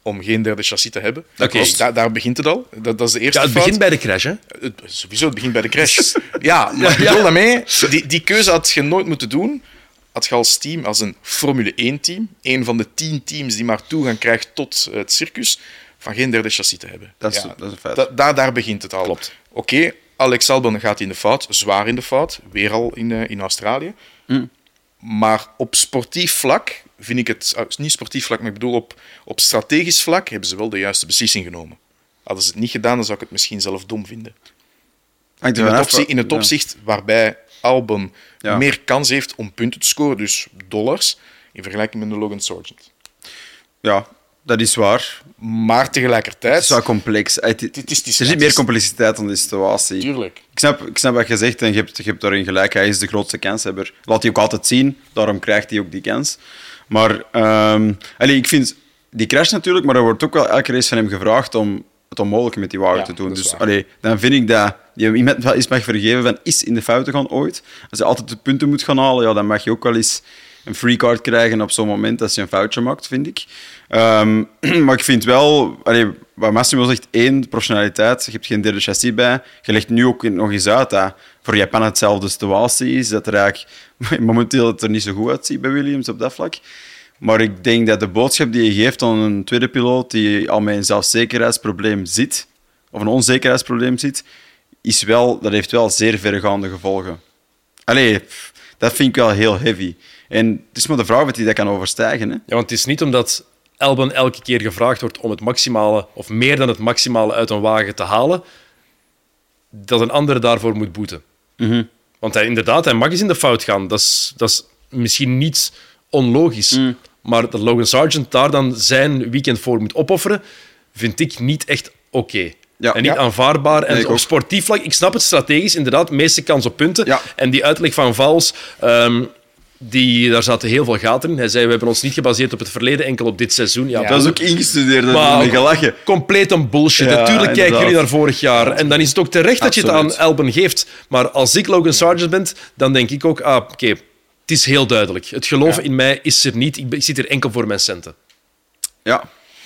om geen derde chassis te hebben. Dat klopt. Da- daar begint het al. Dat, dat is de eerste Ja, het fout. begint bij de crash, hè? Het- Sowieso, het begint bij de crash. Ja, maar ik bedoel daarmee, die, die keuze had je nooit moeten doen. Had je als team, als een Formule één team, een van de tien teams die maar toegang krijgt tot het circus, van geen derde chassis te hebben. Dat is- Ja, dat is een feit. da- daar, daar begint het al. Klopt. Oké, Alex Albon gaat in de fout, zwaar in de fout, weer al in, uh, in Australië. Mm. Maar op sportief vlak vind ik het, uh, niet sportief vlak, maar ik bedoel op, op strategisch vlak hebben ze wel de juiste beslissing genomen. Hadden ze het niet gedaan, dan zou ik het misschien zelf dom vinden. Hangt In er het, vanaf, opzicht, in het ja. opzicht waarbij Albon Ja. meer kans heeft om punten te scoren, dus dollars, in vergelijking met de Logan Sargent. Ja, dat is waar. Maar tegelijkertijd... Het is wel complex. Het, Het is- het is- er zit het meer is- complexiteit aan die situatie. Tuurlijk. Ik snap, ik snap wat je zegt en je hebt, je hebt daarin gelijk. Hij is de grootste kanshebber. Laat hij ook altijd zien, daarom krijgt hij ook die kans. Maar um, allee, ik vind die crash natuurlijk, maar er wordt ook wel elke race van hem gevraagd om het onmogelijke met die wagen Ja, te doen. dat is Dus waar. allee, dan vind ik dat je iemand wel eens mag vergeven van is in de fouten gaan ooit. Als je altijd de punten moet gaan halen, ja, dan mag je ook wel eens een free card krijgen op zo'n moment als je een foutje maakt, vind ik. Um, maar ik vind wel, allee, wat Massimo zegt, één, professionaliteit. Je hebt geen derde chassis bij. Je legt nu ook nog eens uit dat voor Japan hetzelfde situatie is. Dat er eigenlijk momenteel het er niet zo goed uitziet bij Williams op dat vlak. Maar ik denk dat de boodschap die je geeft aan een tweede piloot die al met een zelfzekerheidsprobleem zit, of een onzekerheidsprobleem zit, is wel, dat heeft wel zeer verregaande gevolgen. Allee, pff, dat vind ik wel heel heavy. En het is maar de vraag of hij dat kan overstijgen. Hè? Ja, want het is niet omdat Albon elke keer gevraagd wordt om het maximale, of meer dan het maximale uit een wagen te halen, dat een ander daarvoor moet boeten. Mm-hmm. Want hij, inderdaad, hij mag eens in de fout gaan. Dat is, dat is misschien niet onlogisch. Mm. Maar dat Logan Sargent daar dan zijn weekend voor moet opofferen, vind ik niet echt oké. Ja. En niet Ja. aanvaardbaar. En Nee, ik op ook. sportief vlak, ik snap het strategisch, inderdaad, de meeste kans op punten. Ja. En die uitleg van Vals, ehm, die, daar zaten heel veel gaten in. Hij zei, we hebben ons niet gebaseerd op het verleden, enkel op dit seizoen. Ja, Ja. Dat is ook ingestudeerd, dat maar heb ik gelachen. compleet een bullshit. Ja, Natuurlijk kijken inderdaad. jullie naar vorig jaar. En dan is het ook terecht dat je het Absoluut. aan Albon geeft. Maar als ik Logan Sargent ben, dan denk ik ook, ah, oké, het is heel duidelijk. Het geloof Ja. in mij is er niet. Ik, ben- ik zit hier enkel voor mijn centen. Ja,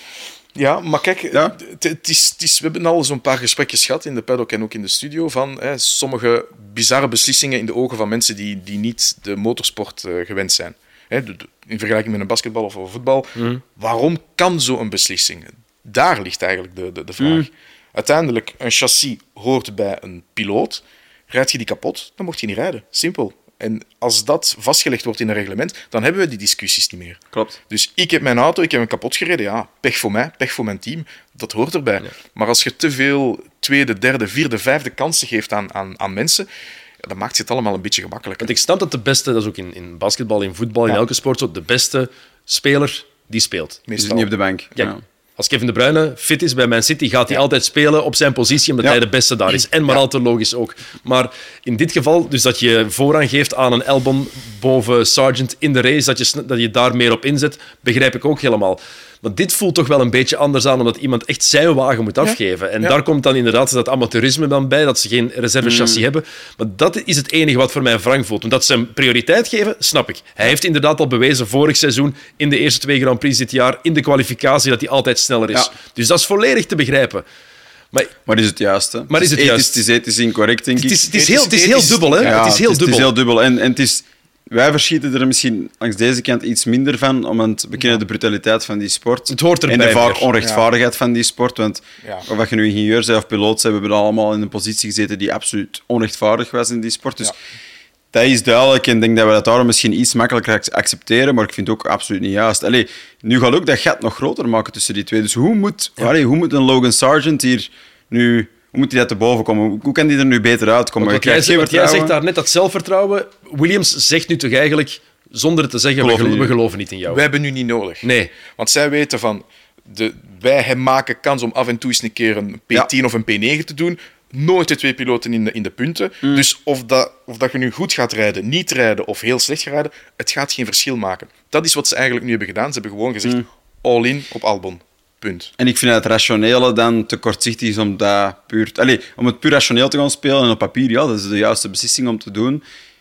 Ja, maar kijk, Ja. het, het is, het is, we hebben al zo'n paar gesprekjes gehad in de paddock en ook in de studio van hè, sommige bizarre beslissingen in de ogen van mensen die, die niet de motorsport eh, gewend zijn. Hè, de- de- in vergelijking met een basketbal of een voetbal. Waarom kan zo'n beslissing? Daar ligt eigenlijk de, de, de vraag. Uiteindelijk, een chassis hoort bij een piloot. Rijd je die kapot, dan mocht je niet rijden. Simpel. En als dat vastgelegd wordt in een reglement, dan hebben we die discussies niet meer. klopt. Dus ik heb mijn auto, ik heb hem kapot gereden. Ja, pech voor mij, pech voor mijn team. Dat hoort erbij. Maar als je te veel tweede, derde, vierde, vijfde kansen geeft aan, aan, aan mensen, ja, dan maakt het allemaal een beetje gemakkelijk. Want ik snap dat de beste, dat is ook in, in basketbal, in voetbal, in Ja. elke sport zo, de beste speler die speelt. Je zit Meestal. niet op de bank. Kijk, Ja. als Kevin De Bruyne fit is bij Man City, gaat hij Ja. altijd spelen op zijn positie, omdat Ja. hij de beste daar is. En maar al te logisch ook. Maar in dit geval, dus dat je voorrang geeft aan een Albon boven Sargent in de race, dat je, sn- dat je daar meer op inzet, begrijp ik ook helemaal. Maar dit voelt toch wel een beetje anders aan, omdat iemand echt zijn wagen moet afgeven. En Ja. daar komt dan inderdaad dat amateurisme dan bij, dat ze geen reservechassis hebben. Maar dat is het enige wat voor mij wrang voelt. Want dat ze hem prioriteit geven, snap ik. Hij heeft inderdaad al bewezen vorig seizoen, in de eerste twee Grand Prix dit jaar, in de kwalificatie, dat hij altijd sneller is. Ja. Dus dat is volledig te begrijpen. Maar Maar is het juist, hè? Maar is het ethisch, juist? Het is ethisch incorrect, denk ik. het is, het is, Ethisch- heel, het is heel ethisch- dubbel, hè? Ja, het is heel dubbel. Het is heel dubbel. En, en het is, wij verschieten er misschien langs deze kant iets minder van, omdat we kennen de brutaliteit van die sport. Het hoort erbij En de vaak meer. onrechtvaardigheid van die sport. Want Ja. of dat je nu ingenieur bent of piloot bent, we hebben allemaal in een positie gezeten die absoluut onrechtvaardig was in die sport. Dus Ja. dat is duidelijk en ik denk dat we dat daarom misschien iets makkelijker ac- accepteren, maar ik vind het ook absoluut niet juist. Allee, nu gaat ook dat gat nog groter maken tussen die twee. Dus hoe moet, allee, hoe moet een Logan Sargent hier nu... Hoe moet hij dat te boven komen? Hoe- Hoe kan die er nu beter uitkomen? Want Je wat jij, krijgt geen wat jij zegt vertrouwen. daar net, dat zelfvertrouwen. Williams zegt nu toch eigenlijk, zonder het te zeggen, we, Geloof gelo- niet. we geloven niet in jou. Wij hebben nu niet nodig. Nee. Want zij weten van, de, wij hem maken kans om af en toe eens een keer een P tien Ja. of een P negen te doen. Nooit de twee piloten in de, in de punten. Mm. Dus of dat, of dat je nu goed gaat rijden, niet rijden of heel slecht gaat rijden, het gaat geen verschil maken. Dat is wat ze eigenlijk nu hebben gedaan. Ze hebben gewoon gezegd, Mm. all in op Albon. Punt. En ik vind het rationele dan te kortzichtig is om, dat puur, allez, om het puur rationeel te gaan spelen en op papier, ja, dat is de juiste beslissing om te doen.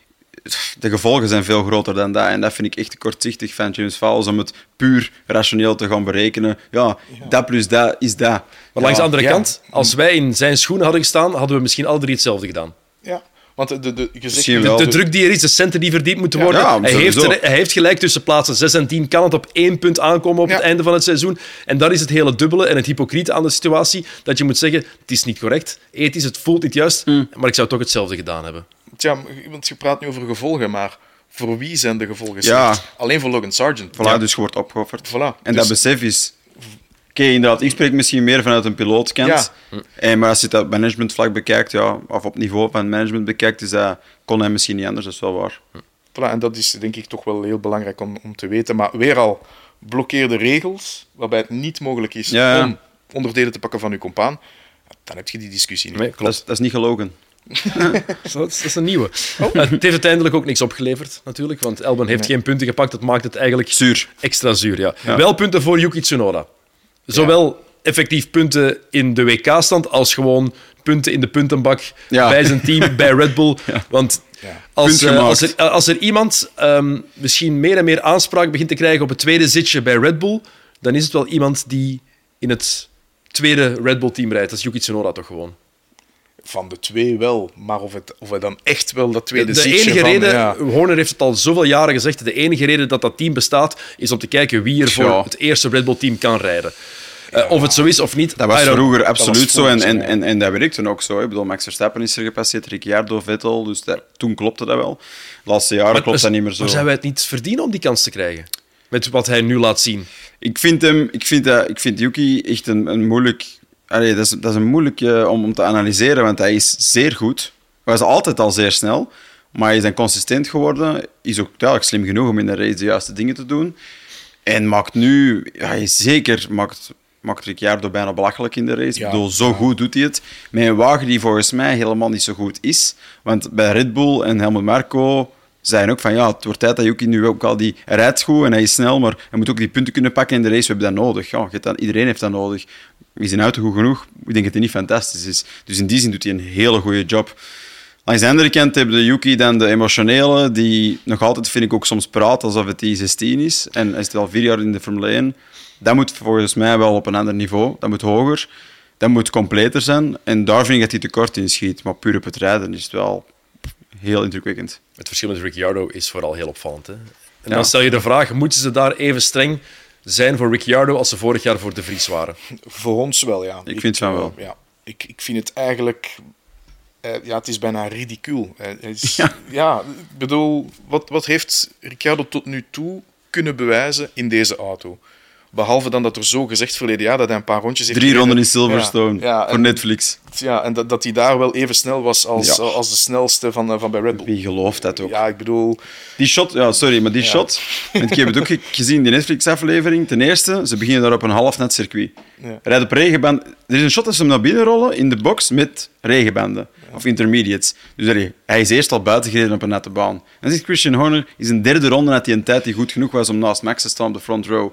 de gevolgen zijn veel groter dan dat. En dat vind ik echt kortzichtig van James Vowles, om het puur rationeel te gaan berekenen. Ja, ja. dat plus dat is dat. Maar langs ja. de andere ja. kant, als wij in zijn schoenen hadden gestaan, hadden we misschien alle drie hetzelfde gedaan. Ja, want de, de, de, je zegt, Misschien De, wel. de druk die er is, de centen die verdiend moeten Ja. worden. Ja, hij, heeft, sowieso. hij heeft gelijk tussen plaatsen zes en tien. Kan het op één punt aankomen op Ja. het einde van het seizoen? En dat is het hele dubbele en het hypocriete aan de situatie. Dat je moet zeggen, het is niet correct, ethisch, het voelt niet juist. Mm. Maar ik zou toch hetzelfde gedaan hebben. Tja, want je praat nu over gevolgen, maar voor wie zijn de gevolgen Ja. slecht? Alleen voor Logan Sargent. Voilà, Ja. dus je wordt opgeofferd. Voilà. En Dus- dat besef is... Oké, okay, inderdaad, ik spreek misschien meer vanuit een pilootkant. Ja. En, maar als je het op managementvlak bekijkt, ja, of op niveau van management bekijkt, is dat, kon hij misschien niet anders, dat is wel waar. Voilà, en dat is denk ik toch wel heel belangrijk om, om te weten. Maar weer al, blokkeerde regels, waarbij het niet mogelijk is Ja, ja. om onderdelen te pakken van je compaan, dan heb je die discussie niet. Nee, Dat klopt. is, dat is niet gelogen. Dat is, dat is een nieuwe. Uh, het heeft uiteindelijk ook niks opgeleverd, natuurlijk. Want Albon heeft Nee. geen punten gepakt. Dat maakt het eigenlijk Zuur. extra zuur. Ja. Ja. Wel punten voor Yuki Tsunoda. Zowel effectief punten in de W K-stand als gewoon punten in de puntenbak Ja. bij zijn team, bij Red Bull. Want Ja. als, Punt eh, gemaakt. als, er, als er iemand um, misschien meer en meer aanspraak begint te krijgen op het tweede zitje bij Red Bull, dan is het wel iemand die in het tweede Red Bull-team rijdt. Dat is Yuki Tsunoda toch gewoon. Van de twee wel, maar of, het, of hij dan echt wel dat tweede De zitje enige van... reden, ja. Horner heeft het al zoveel jaren gezegd, de enige reden dat dat team bestaat, is om te kijken wie er voor Ja. het eerste Red Bull-team kan rijden. Uh, of het zo is of niet, Dat was I don't- vroeger absoluut was zo en, vroeger en, zo, ja. en, en dat werkte toen ook zo. Ik bedoel, Max Verstappen is er gepasseerd, Ricciardo, Vettel, dus dat, toen klopte dat wel. De laatste jaren Maar- klopt dat niet meer zo. Maar zijn wij het niet verdienen om die kans te krijgen? Met wat hij nu laat zien. Ik vind hem, ik vind, dat, ik vind Yuki echt een, een moeilijk... Allee, dat, is, dat is een moeilijk uh, om, om te analyseren, want hij is zeer goed. Hij was altijd al zeer snel, maar hij is dan consistent geworden. Is ook duidelijk slim genoeg om in de race de juiste dingen te doen. En maakt nu... Ja, hij is zeker maakt, maakt Ricciardo bijna belachelijk in de race. Ja. Ik bedoel, zo goed doet hij het. Met een wagen die volgens mij helemaal niet zo goed is. Want bij Red Bull en Helmut Marko zeiden ook van ja, het wordt tijd dat Yuki nu ook al die... Hij rijdt goed en hij is snel, maar hij moet ook die punten kunnen pakken in de race. We hebben dat nodig. Ja, je hebt dat, iedereen heeft dat nodig. Is zijn auto goed genoeg? Ik denk dat hij niet fantastisch is. Dus in die zin doet hij een hele goede job. Langs de andere kant hebben de Yuki dan de emotionele, die nog altijd, vind ik, ook soms praat alsof het die zestien is. En hij is al vier jaar in de Formule één. Dat moet volgens mij wel op een ander niveau. Dat moet hoger. Dat moet completer zijn. En daar vind ik dat hij tekort in schiet. Maar puur op het rijden is het wel heel indrukwekkend. Het verschil met Ricciardo is vooral heel opvallend. Hè? En Ja. dan stel je de vraag, moeten ze daar even streng zijn voor Ricciardo als ze vorig jaar voor de Vries waren? Voor ons wel, ja. Ik vind van eh, wel. Ja. Ik, ik vind het eigenlijk... eh, ja, het is bijna ridicuul. Eh, het is, Ja. ja. ik bedoel, wat, wat heeft Ricciardo tot nu toe kunnen bewijzen in deze auto? Behalve dan dat er zo gezegd verleden jaar dat hij een paar rondjes heeft Drie gereden. ronden in Silverstone Ja, ja, voor en- Netflix. Ja, en dat, dat hij daar wel even snel was als, Ja. als de snelste van, eh, van bij Red Bull. Wie gelooft dat ook? Ja, ik bedoel... Die shot, ja, sorry, maar die Ja. shot... Want ik heb het ook ge- gezien, die Netflix-aflevering. Ten eerste, ze beginnen daar op een halfnet circuit. Ja. Rijden op regenband. Er is een shot dat ze hem naar binnen rollen in de box met regenbanden. Of intermediates. Dus allee, hij is eerst al buiten gereden op een nette baan. En zegt Christian Horner, is een derde ronde had hij een tijd die goed genoeg was om naast Max te staan op de front row.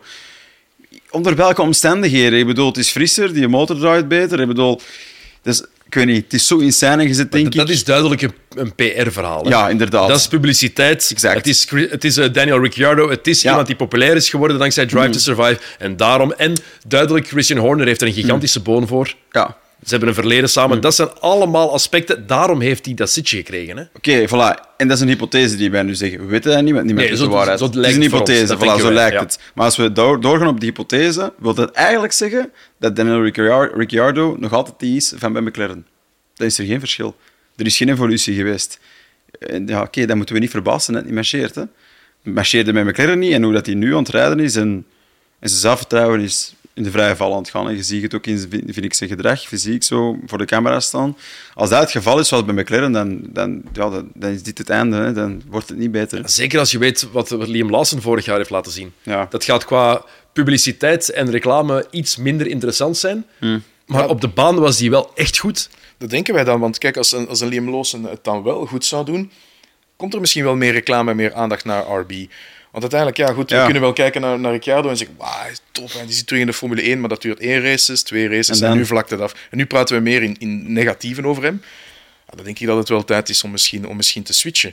Onder welke omstandigheden? Ik bedoel, het is frisser, die motor draait beter. Ik bedoel, dus, ik weet niet, het is zo in scène gezet, denk Dat, ik. dat is duidelijk een, een P R-verhaal. Ja, inderdaad. Dat is publiciteit. Exact. Het is, Chri- het is eh, Daniel Ricciardo. Het is Ja. iemand die populair is geworden dankzij Drive to Survive. En daarom, en duidelijk, Christian Horner heeft er een gigantische boon voor. Ja. Ze hebben een verleden samen. Dat zijn allemaal aspecten. Daarom heeft hij dat zitje gekregen. Hè? Oké, voilà. En dat is een hypothese die wij nu zeggen. We weten dat niet, want niemand Nee, weet de zo- waarheid. zo Het lijkt is een het voor ons, hypothese, dat voilà, denken zo wij, lijkt ja. het. Maar als we door, doorgaan op die hypothese, wil dat eigenlijk zeggen dat Daniel Ricciar- Ricciardo nog altijd die is van bij McLaren. Dan is er geen verschil. Er is geen evolutie geweest. En ja, oké, dan moeten we niet verbaasd zijn dat het niet marcheert. Hè. Het marcheerde bij McLaren niet en hoe dat hij nu aan het rijden is en, en zijn zelfvertrouwen is in de vrije val aan het gaan. En je ziet het ook in vind ik, zijn gedrag, fysiek, zo voor de camera staan. Als dat het geval is, zoals bij McLaren, dan, dan, ja, dan, dan is dit het einde. Hè. Dan wordt het niet beter. Zeker als je weet wat Liam Lawson vorig jaar heeft laten zien. Ja. Dat gaat qua publiciteit en reclame iets minder interessant zijn. Hmm. Maar Ja. op de baan was die wel echt goed. Dat denken wij dan, want kijk, als een, als een Liam Lawson het dan wel goed zou doen, komt er misschien wel meer reclame en meer aandacht naar R B. Want uiteindelijk, ja goed, we Ja. kunnen wel kijken naar, naar Ricciardo en zeggen, wauw, hij is top, en die zit terug in de Formule één, maar dat duurt één races, twee races En en, dan? nu vlakt het af. En nu praten we meer in, in negatieven over hem. Ja, dan denk ik dat het wel tijd is om misschien, om misschien te switchen.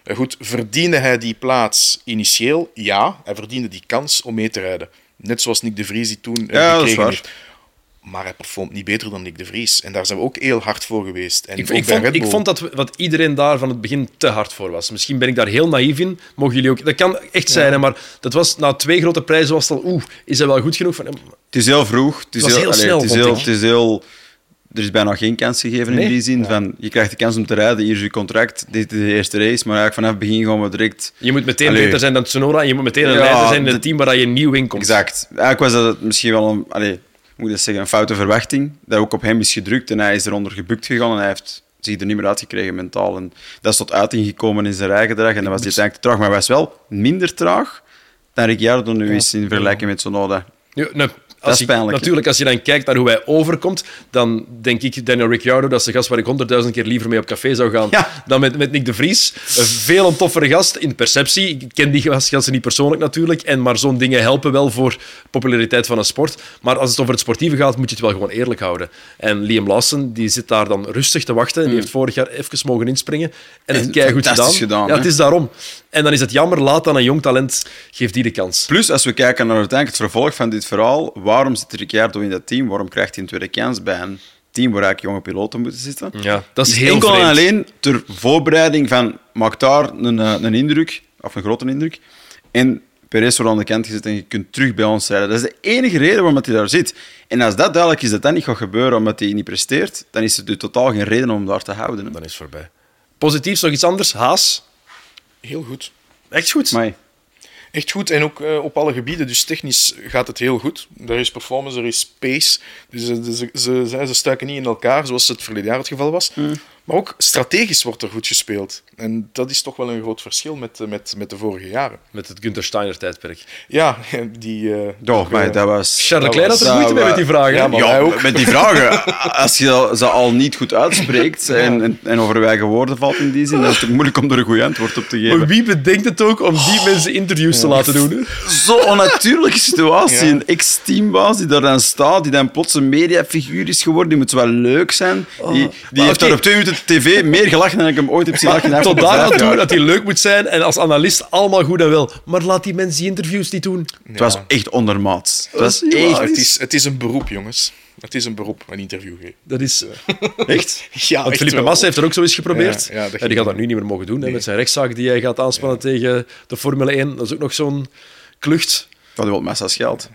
Uh, goed, verdiende hij die plaats initieel? Ja, hij verdiende die kans om mee te rijden. Net zoals Nick de Vries die toen uh, ja, gekregen heeft. Maar hij performt niet beter dan Nick de Vries. En daar zijn we ook heel hard voor geweest. En ik, ook ik, bij vond, Red Bull. ik vond dat we, wat iedereen daar van het begin te hard voor was. Misschien ben ik daar heel naïef in. Mogen jullie ook... Dat kan echt zijn, Ja. hè, maar dat was, na twee grote prijzen was het al... Oeh, is dat wel goed genoeg? Van, Het is heel vroeg. Het is was heel, heel allee, snel, het is vond heel, ik. het is heel... Er is bijna geen kans gegeven Nee. in die zin. Van, je krijgt de kans om te rijden, hier is je contract, dit is de eerste race, maar eigenlijk vanaf het begin gaan we direct... je moet meteen Allee. beter zijn dan Tsunoda en je moet meteen een Ja, leider zijn in de- het team waar je nieuw in komt. Exact. Eigenlijk was dat misschien wel een, allee, hoe moet ik dat zeggen, een foute verwachting, dat ook op hem is gedrukt en hij is eronder gebukt gegaan en hij heeft zich er niet meer uitgekregen mentaal. En dat is tot uiting gekomen in zijn rijgedrag en dan was hij uiteindelijk traag, maar hij was wel minder traag dan Ricciardo nu is in vergelijking met Tsunoda. Ja, nou, Dat als is je, pijnlijk. natuurlijk, als je dan kijkt naar hoe hij overkomt, dan denk ik Daniel Ricciardo, dat is de gast waar ik honderdduizend keer liever mee op café zou gaan Ja. dan met, met Nick de Vries. Een veel een toffere gast in perceptie. Ik ken die gasten niet persoonlijk natuurlijk, en, maar zo'n dingen helpen wel voor populariteit van een sport. Maar als het over het sportieve gaat, moet je het wel gewoon eerlijk houden. En Liam Lawson, die zit daar dan rustig te wachten. Die heeft vorig jaar even mogen inspringen. En het En keigoed gedaan. fantastisch gedaan, Ja, het hè? is daarom. En dan is het jammer, laat aan een jong talent, geef die de kans. Plus, als we kijken naar uiteindelijk het vervolg van dit verhaal, waarom zit Ricciardo in dat team? Waarom krijgt hij een tweede kans bij een team waar eigenlijk jonge piloten moeten zitten? Ja, dat is heel enkel en vreemd. alleen ter voorbereiding van, maak daar een, eh, een indruk, of een grote indruk, en Perez wordt aan de kant gezet en je kunt terug bij ons rijden. Dat is de enige reden waarom hij daar zit. En als dat duidelijk is dat dat niet gaat gebeuren omdat hij niet presteert, dan is er dus totaal geen reden om hem daar te houden. hè. Dan is het voorbij. Positief, nog iets anders? Haas? Heel goed. Echt goed. Maar Echt goed en ook uh, op alle gebieden. Dus technisch gaat het heel goed. Er is performance, er is pace. Dus uh, ze, ze, ze, ze stuiken niet in elkaar, zoals het verleden jaar het geval was. Mm. Maar ook strategisch wordt er goed gespeeld. En dat is toch wel een groot verschil met, met, met de vorige jaren. Met het Günther Steiner-tijdperk. Ja, die... Uh, Doch, maar dat was... Charles Leclerc had er dat moeite mee was- met die vragen. Ja, hè? maar Ja, wij ook. met die vragen. Als je ze al niet goed uitspreekt en, en, en over eigen woorden valt in die zin, dan is het moeilijk om er een goed antwoord op te geven. Maar wie bedenkt het ook om die mensen interviews te laten doen? Hè? Zo'n onnatuurlijke situatie. Ja. Een ex-teambaas die daar dan staat, die dan plots een mediafiguur is geworden, die moet wel leuk zijn. Die, die Maar heeft oké. daar op twee minuten tv meer gelachen dan ik hem ooit heb zien lachen. in de Tot afgelopen daar aan vijf toe jaar. dat hij leuk moet zijn en als analist allemaal goed en wel. Maar laat die mensen die interviews niet doen. Het was echt ondermaats. Het was Dat is echt... waar. Het is, het is een beroep, jongens. Het is een beroep, een interview geven. Dat is echt. Ja, Want echt Felipe wel. Massa heeft er ook zo eens geprobeerd. Ja, ja, dat Ja, ging die gaat dat niet. nu niet meer mogen doen hè, met zijn rechtszaak die hij gaat aanspannen tegen de Formule één. Dat is ook nog zo'n klucht. Dat wil massa's geld.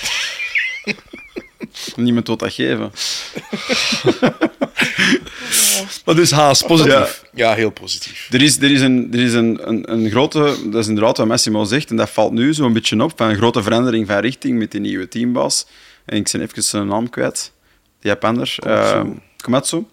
Niemand wil dat geven. Maar dus Haas, positief. Ja, heel positief. Er is, er is, een, er is een, een, een grote, dat is inderdaad wat Massimo zegt, en dat valt nu zo'n beetje op, van een grote verandering van richting met die nieuwe teambaas. En ik ben even zijn naam kwijt, die Japaner. Komatsu. Uh, Komatsu.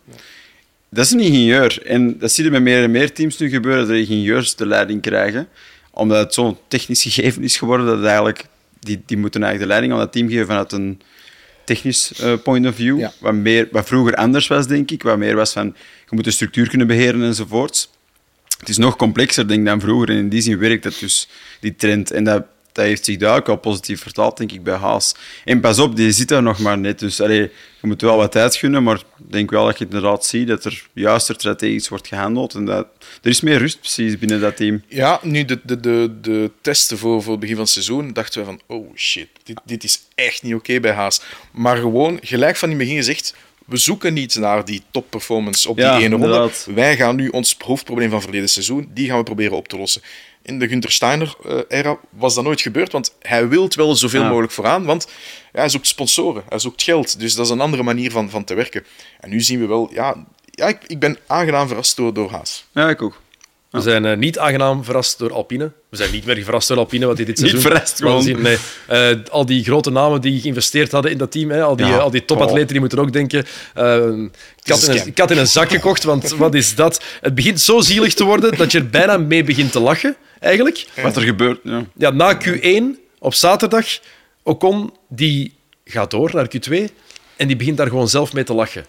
Dat is een ingenieur. En dat zie je bij meer en meer teams nu gebeuren, dat ingenieurs de leiding krijgen. Omdat het zo'n technisch gegeven is geworden, dat het eigenlijk, die, die moeten eigenlijk de leiding aan dat team geven vanuit een technisch uh, point of view. Ja. Wat, meer, wat vroeger anders was, denk ik. Wat meer was van, je moet de structuur kunnen beheren enzovoort. Het is nog complexer, denk ik, dan vroeger. En in die zin werkt dat dus, die trend. En dat, dat heeft zich duidelijk al positief vertaald, denk ik, bij Haas. En pas op, die zit daar nog maar net. Dus allee, je moet wel wat tijd gunnen, maar ik denk wel dat je inderdaad ziet dat er juister strategisch wordt gehandeld. En dat, er is meer rust precies binnen dat team. Ja, nu de, de, de, de testen voor, voor het begin van het seizoen dachten we van oh shit, dit, dit is echt niet oké bij Haas. Maar gewoon, gelijk van in het begin gezegd, we zoeken niet naar die topperformance op die Ja, ene ronde. inderdaad. Wij gaan nu ons hoofdprobleem van verleden seizoen, die gaan we proberen op te lossen. In de Günther Steiner-era was dat nooit gebeurd, want hij wil wel zoveel Ja. mogelijk vooraan, want ja, hij zoekt sponsoren, hij zoekt geld. Dus dat is een andere manier van, van te werken. En nu zien we wel, ja, ja ik, ik ben aangenaam verrast door, door Haas. Ja, ik ook. We zijn eh, niet aangenaam verrast door Alpine. We zijn niet meer verrast door Alpine, wat die dit Niet seizoen... verrast, wel gewoon. zien. Nee. Eh, al die grote namen die geïnvesteerd hadden in dat team, hè, al, die, Ja. eh, al die topatleten, die moeten ook denken... eh, kat, is in een een, scam. kat in een zak gekocht, want wat is dat? Het begint zo zielig te worden dat je er bijna mee begint te lachen, eigenlijk. Wat er gebeurt, ja. Ja, na Q één, op zaterdag, Ocon, die gaat door naar Q twee en die begint daar gewoon zelf mee te lachen.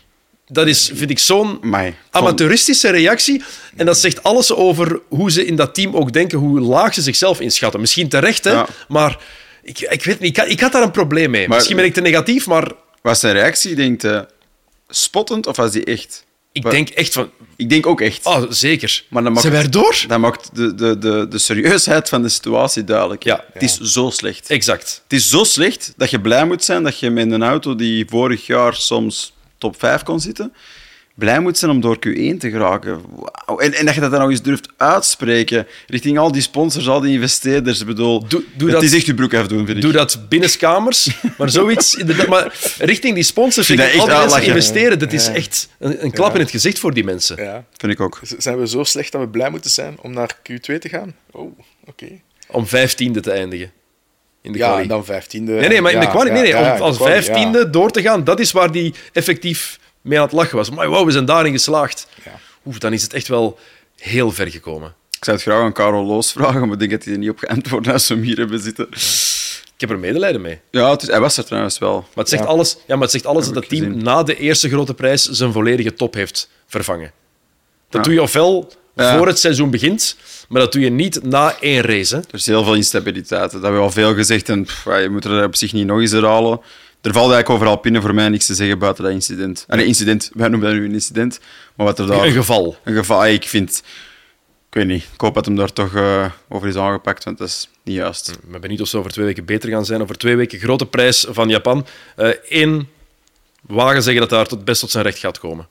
Dat is, vind ik, zo'n Amai. amateuristische reactie. En dat zegt alles over hoe ze in dat team ook denken, hoe laag ze zichzelf inschatten. Misschien terecht, hè, Ja. maar ik, ik weet niet, ik had, ik had daar een probleem mee. Maar- Misschien ben ik te negatief, maar Was zijn reactie, denkt je, spottend of was die echt? Ik Maar- denk echt van... Ik denk ook echt. Oh, zeker. Maar dan Zijn maakt, wij erdoor? dat maakt de, de, de, de serieusheid van de situatie duidelijk. Ja. Het is zo slecht. Exact. Het is zo slecht dat je blij moet zijn dat je met een auto die vorig jaar soms top vijf kon zitten, blij moet zijn om door Q één te geraken. Wauw. En, en dat je dat dan nog eens durft uitspreken richting al die sponsors, al die investeerders. Ik bedoel, Doe- doe het dat- is echt je broek afdoen, vind ik. Doe dat binnenskamers, maar zoiets... inderdaad, maar richting die sponsors, vind dat richting al echt die mensen uitlachen. investeren, dat is echt een, een klap in het gezicht voor die mensen. Ja. Vind ik ook. Z- Zijn we zo slecht dat we blij moeten zijn om naar Q twee te gaan? Oh, oké. Om vijftiende te eindigen. In de Ja, quali. en dan vijftiende. Nee, nee, maar in de Ja, quali, nee, nee, ja, ja, om in de als quali, vijftiende ja. door te gaan, dat is waar die effectief mee aan het lachen was. Maar wow, we zijn daarin geslaagd. Ja. Oef, dan is het echt wel heel ver gekomen. Ik zou het graag aan Karel Loos vragen, maar ik denk dat hij er niet op geantwoord als we hem hier hebben zitten. Ik heb er medelijden mee. Ja, het is, hij was er trouwens wel. Maar het zegt Ja. alles, ja, maar het zegt alles Heb dat ik dat team gezien. na de eerste grote prijs zijn volledige top heeft vervangen. Dat Ja. doe je ofwel Ja. voor het seizoen begint, maar dat doe je niet na één race. Hè. Er is heel veel instabiliteit. Dat hebben we al veel gezegd en pff, ja, je moet er op zich niet nog eens herhalen. Er valt eigenlijk overal pinnen voor mij niks te zeggen buiten dat incident. Ah, nee, incident. Wij noemen dat nu een incident. Maar wat er daar... Een geval. Een geval. Ik vind... Ik weet niet. Ik hoop dat hem daar toch uh, over is aangepakt, want dat is niet juist. Ik ben benieuwd of ze over twee weken beter gaan zijn. Over twee weken grote prijs van Japan. Eén wagen zeggen dat daar tot best tot zijn recht gaat komen.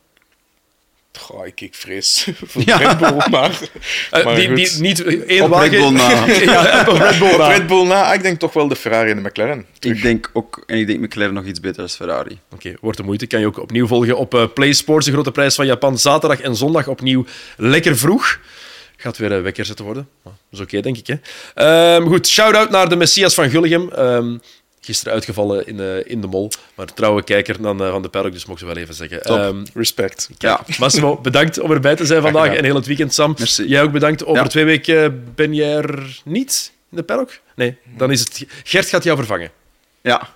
Goh, ik, ik vrees voor Ja. Red Bull, maar... Uh, maar die, goed. die, niet één Op wagen... Red Bull na. ja, op Red Bull Op na. Red Bull na, ik denk toch wel de Ferrari en de McLaren. Ik denk ook... En ik denk McLaren nog iets beter dan Ferrari. Oké, wordt de moeite. Kan je ook opnieuw volgen op uh, Play Sports, de grote prijs van Japan. Zaterdag en zondag opnieuw lekker vroeg. Gaat weer een wekker zetten worden. Maar dat is oké, denk ik. Hè? Um, goed, shout-out naar de Messias van Gulligem. Um, gisteren uitgevallen in, uh, in de mol. Maar trouwe kijker dan, uh, van de Paddock, dus mocht ze wel even zeggen. Top. Um, Respect. Ja. Massimo, bedankt om erbij te zijn vandaag gedaan. en heel het weekend, Sam. Merci. Jij ook bedankt. Over Ja. twee weken ben jij er niet in de Paddock? Nee, dan is het... Gert gaat jou vervangen. Ja.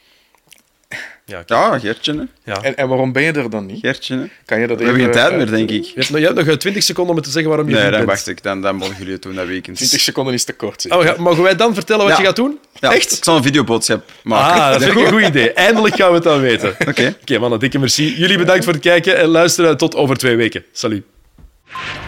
Ja, oké. Ja, Gertje, hè. ja. En, en waarom ben je er dan niet? Gertje, hè. Kan je dat We hebben geen even, tijd eh, meer, denk ik. Je hebt nog, je hebt nog twintig seconden om het te zeggen waarom je Nee, niet dan bent. wacht ik. Dan, dan mogen jullie het doen dat weekend. twintig seconden is te kort. Zeg. Oh, ja, mogen wij dan vertellen wat Ja. je gaat doen? Ja, Echt? Ik zal een videoboodschap maken. Ah, dat vind ik een goed idee. Eindelijk gaan we het dan weten. Oké, Oké. mannen, dikke merci. Jullie bedankt voor het kijken en luisteren. Tot over twee weken. Salut.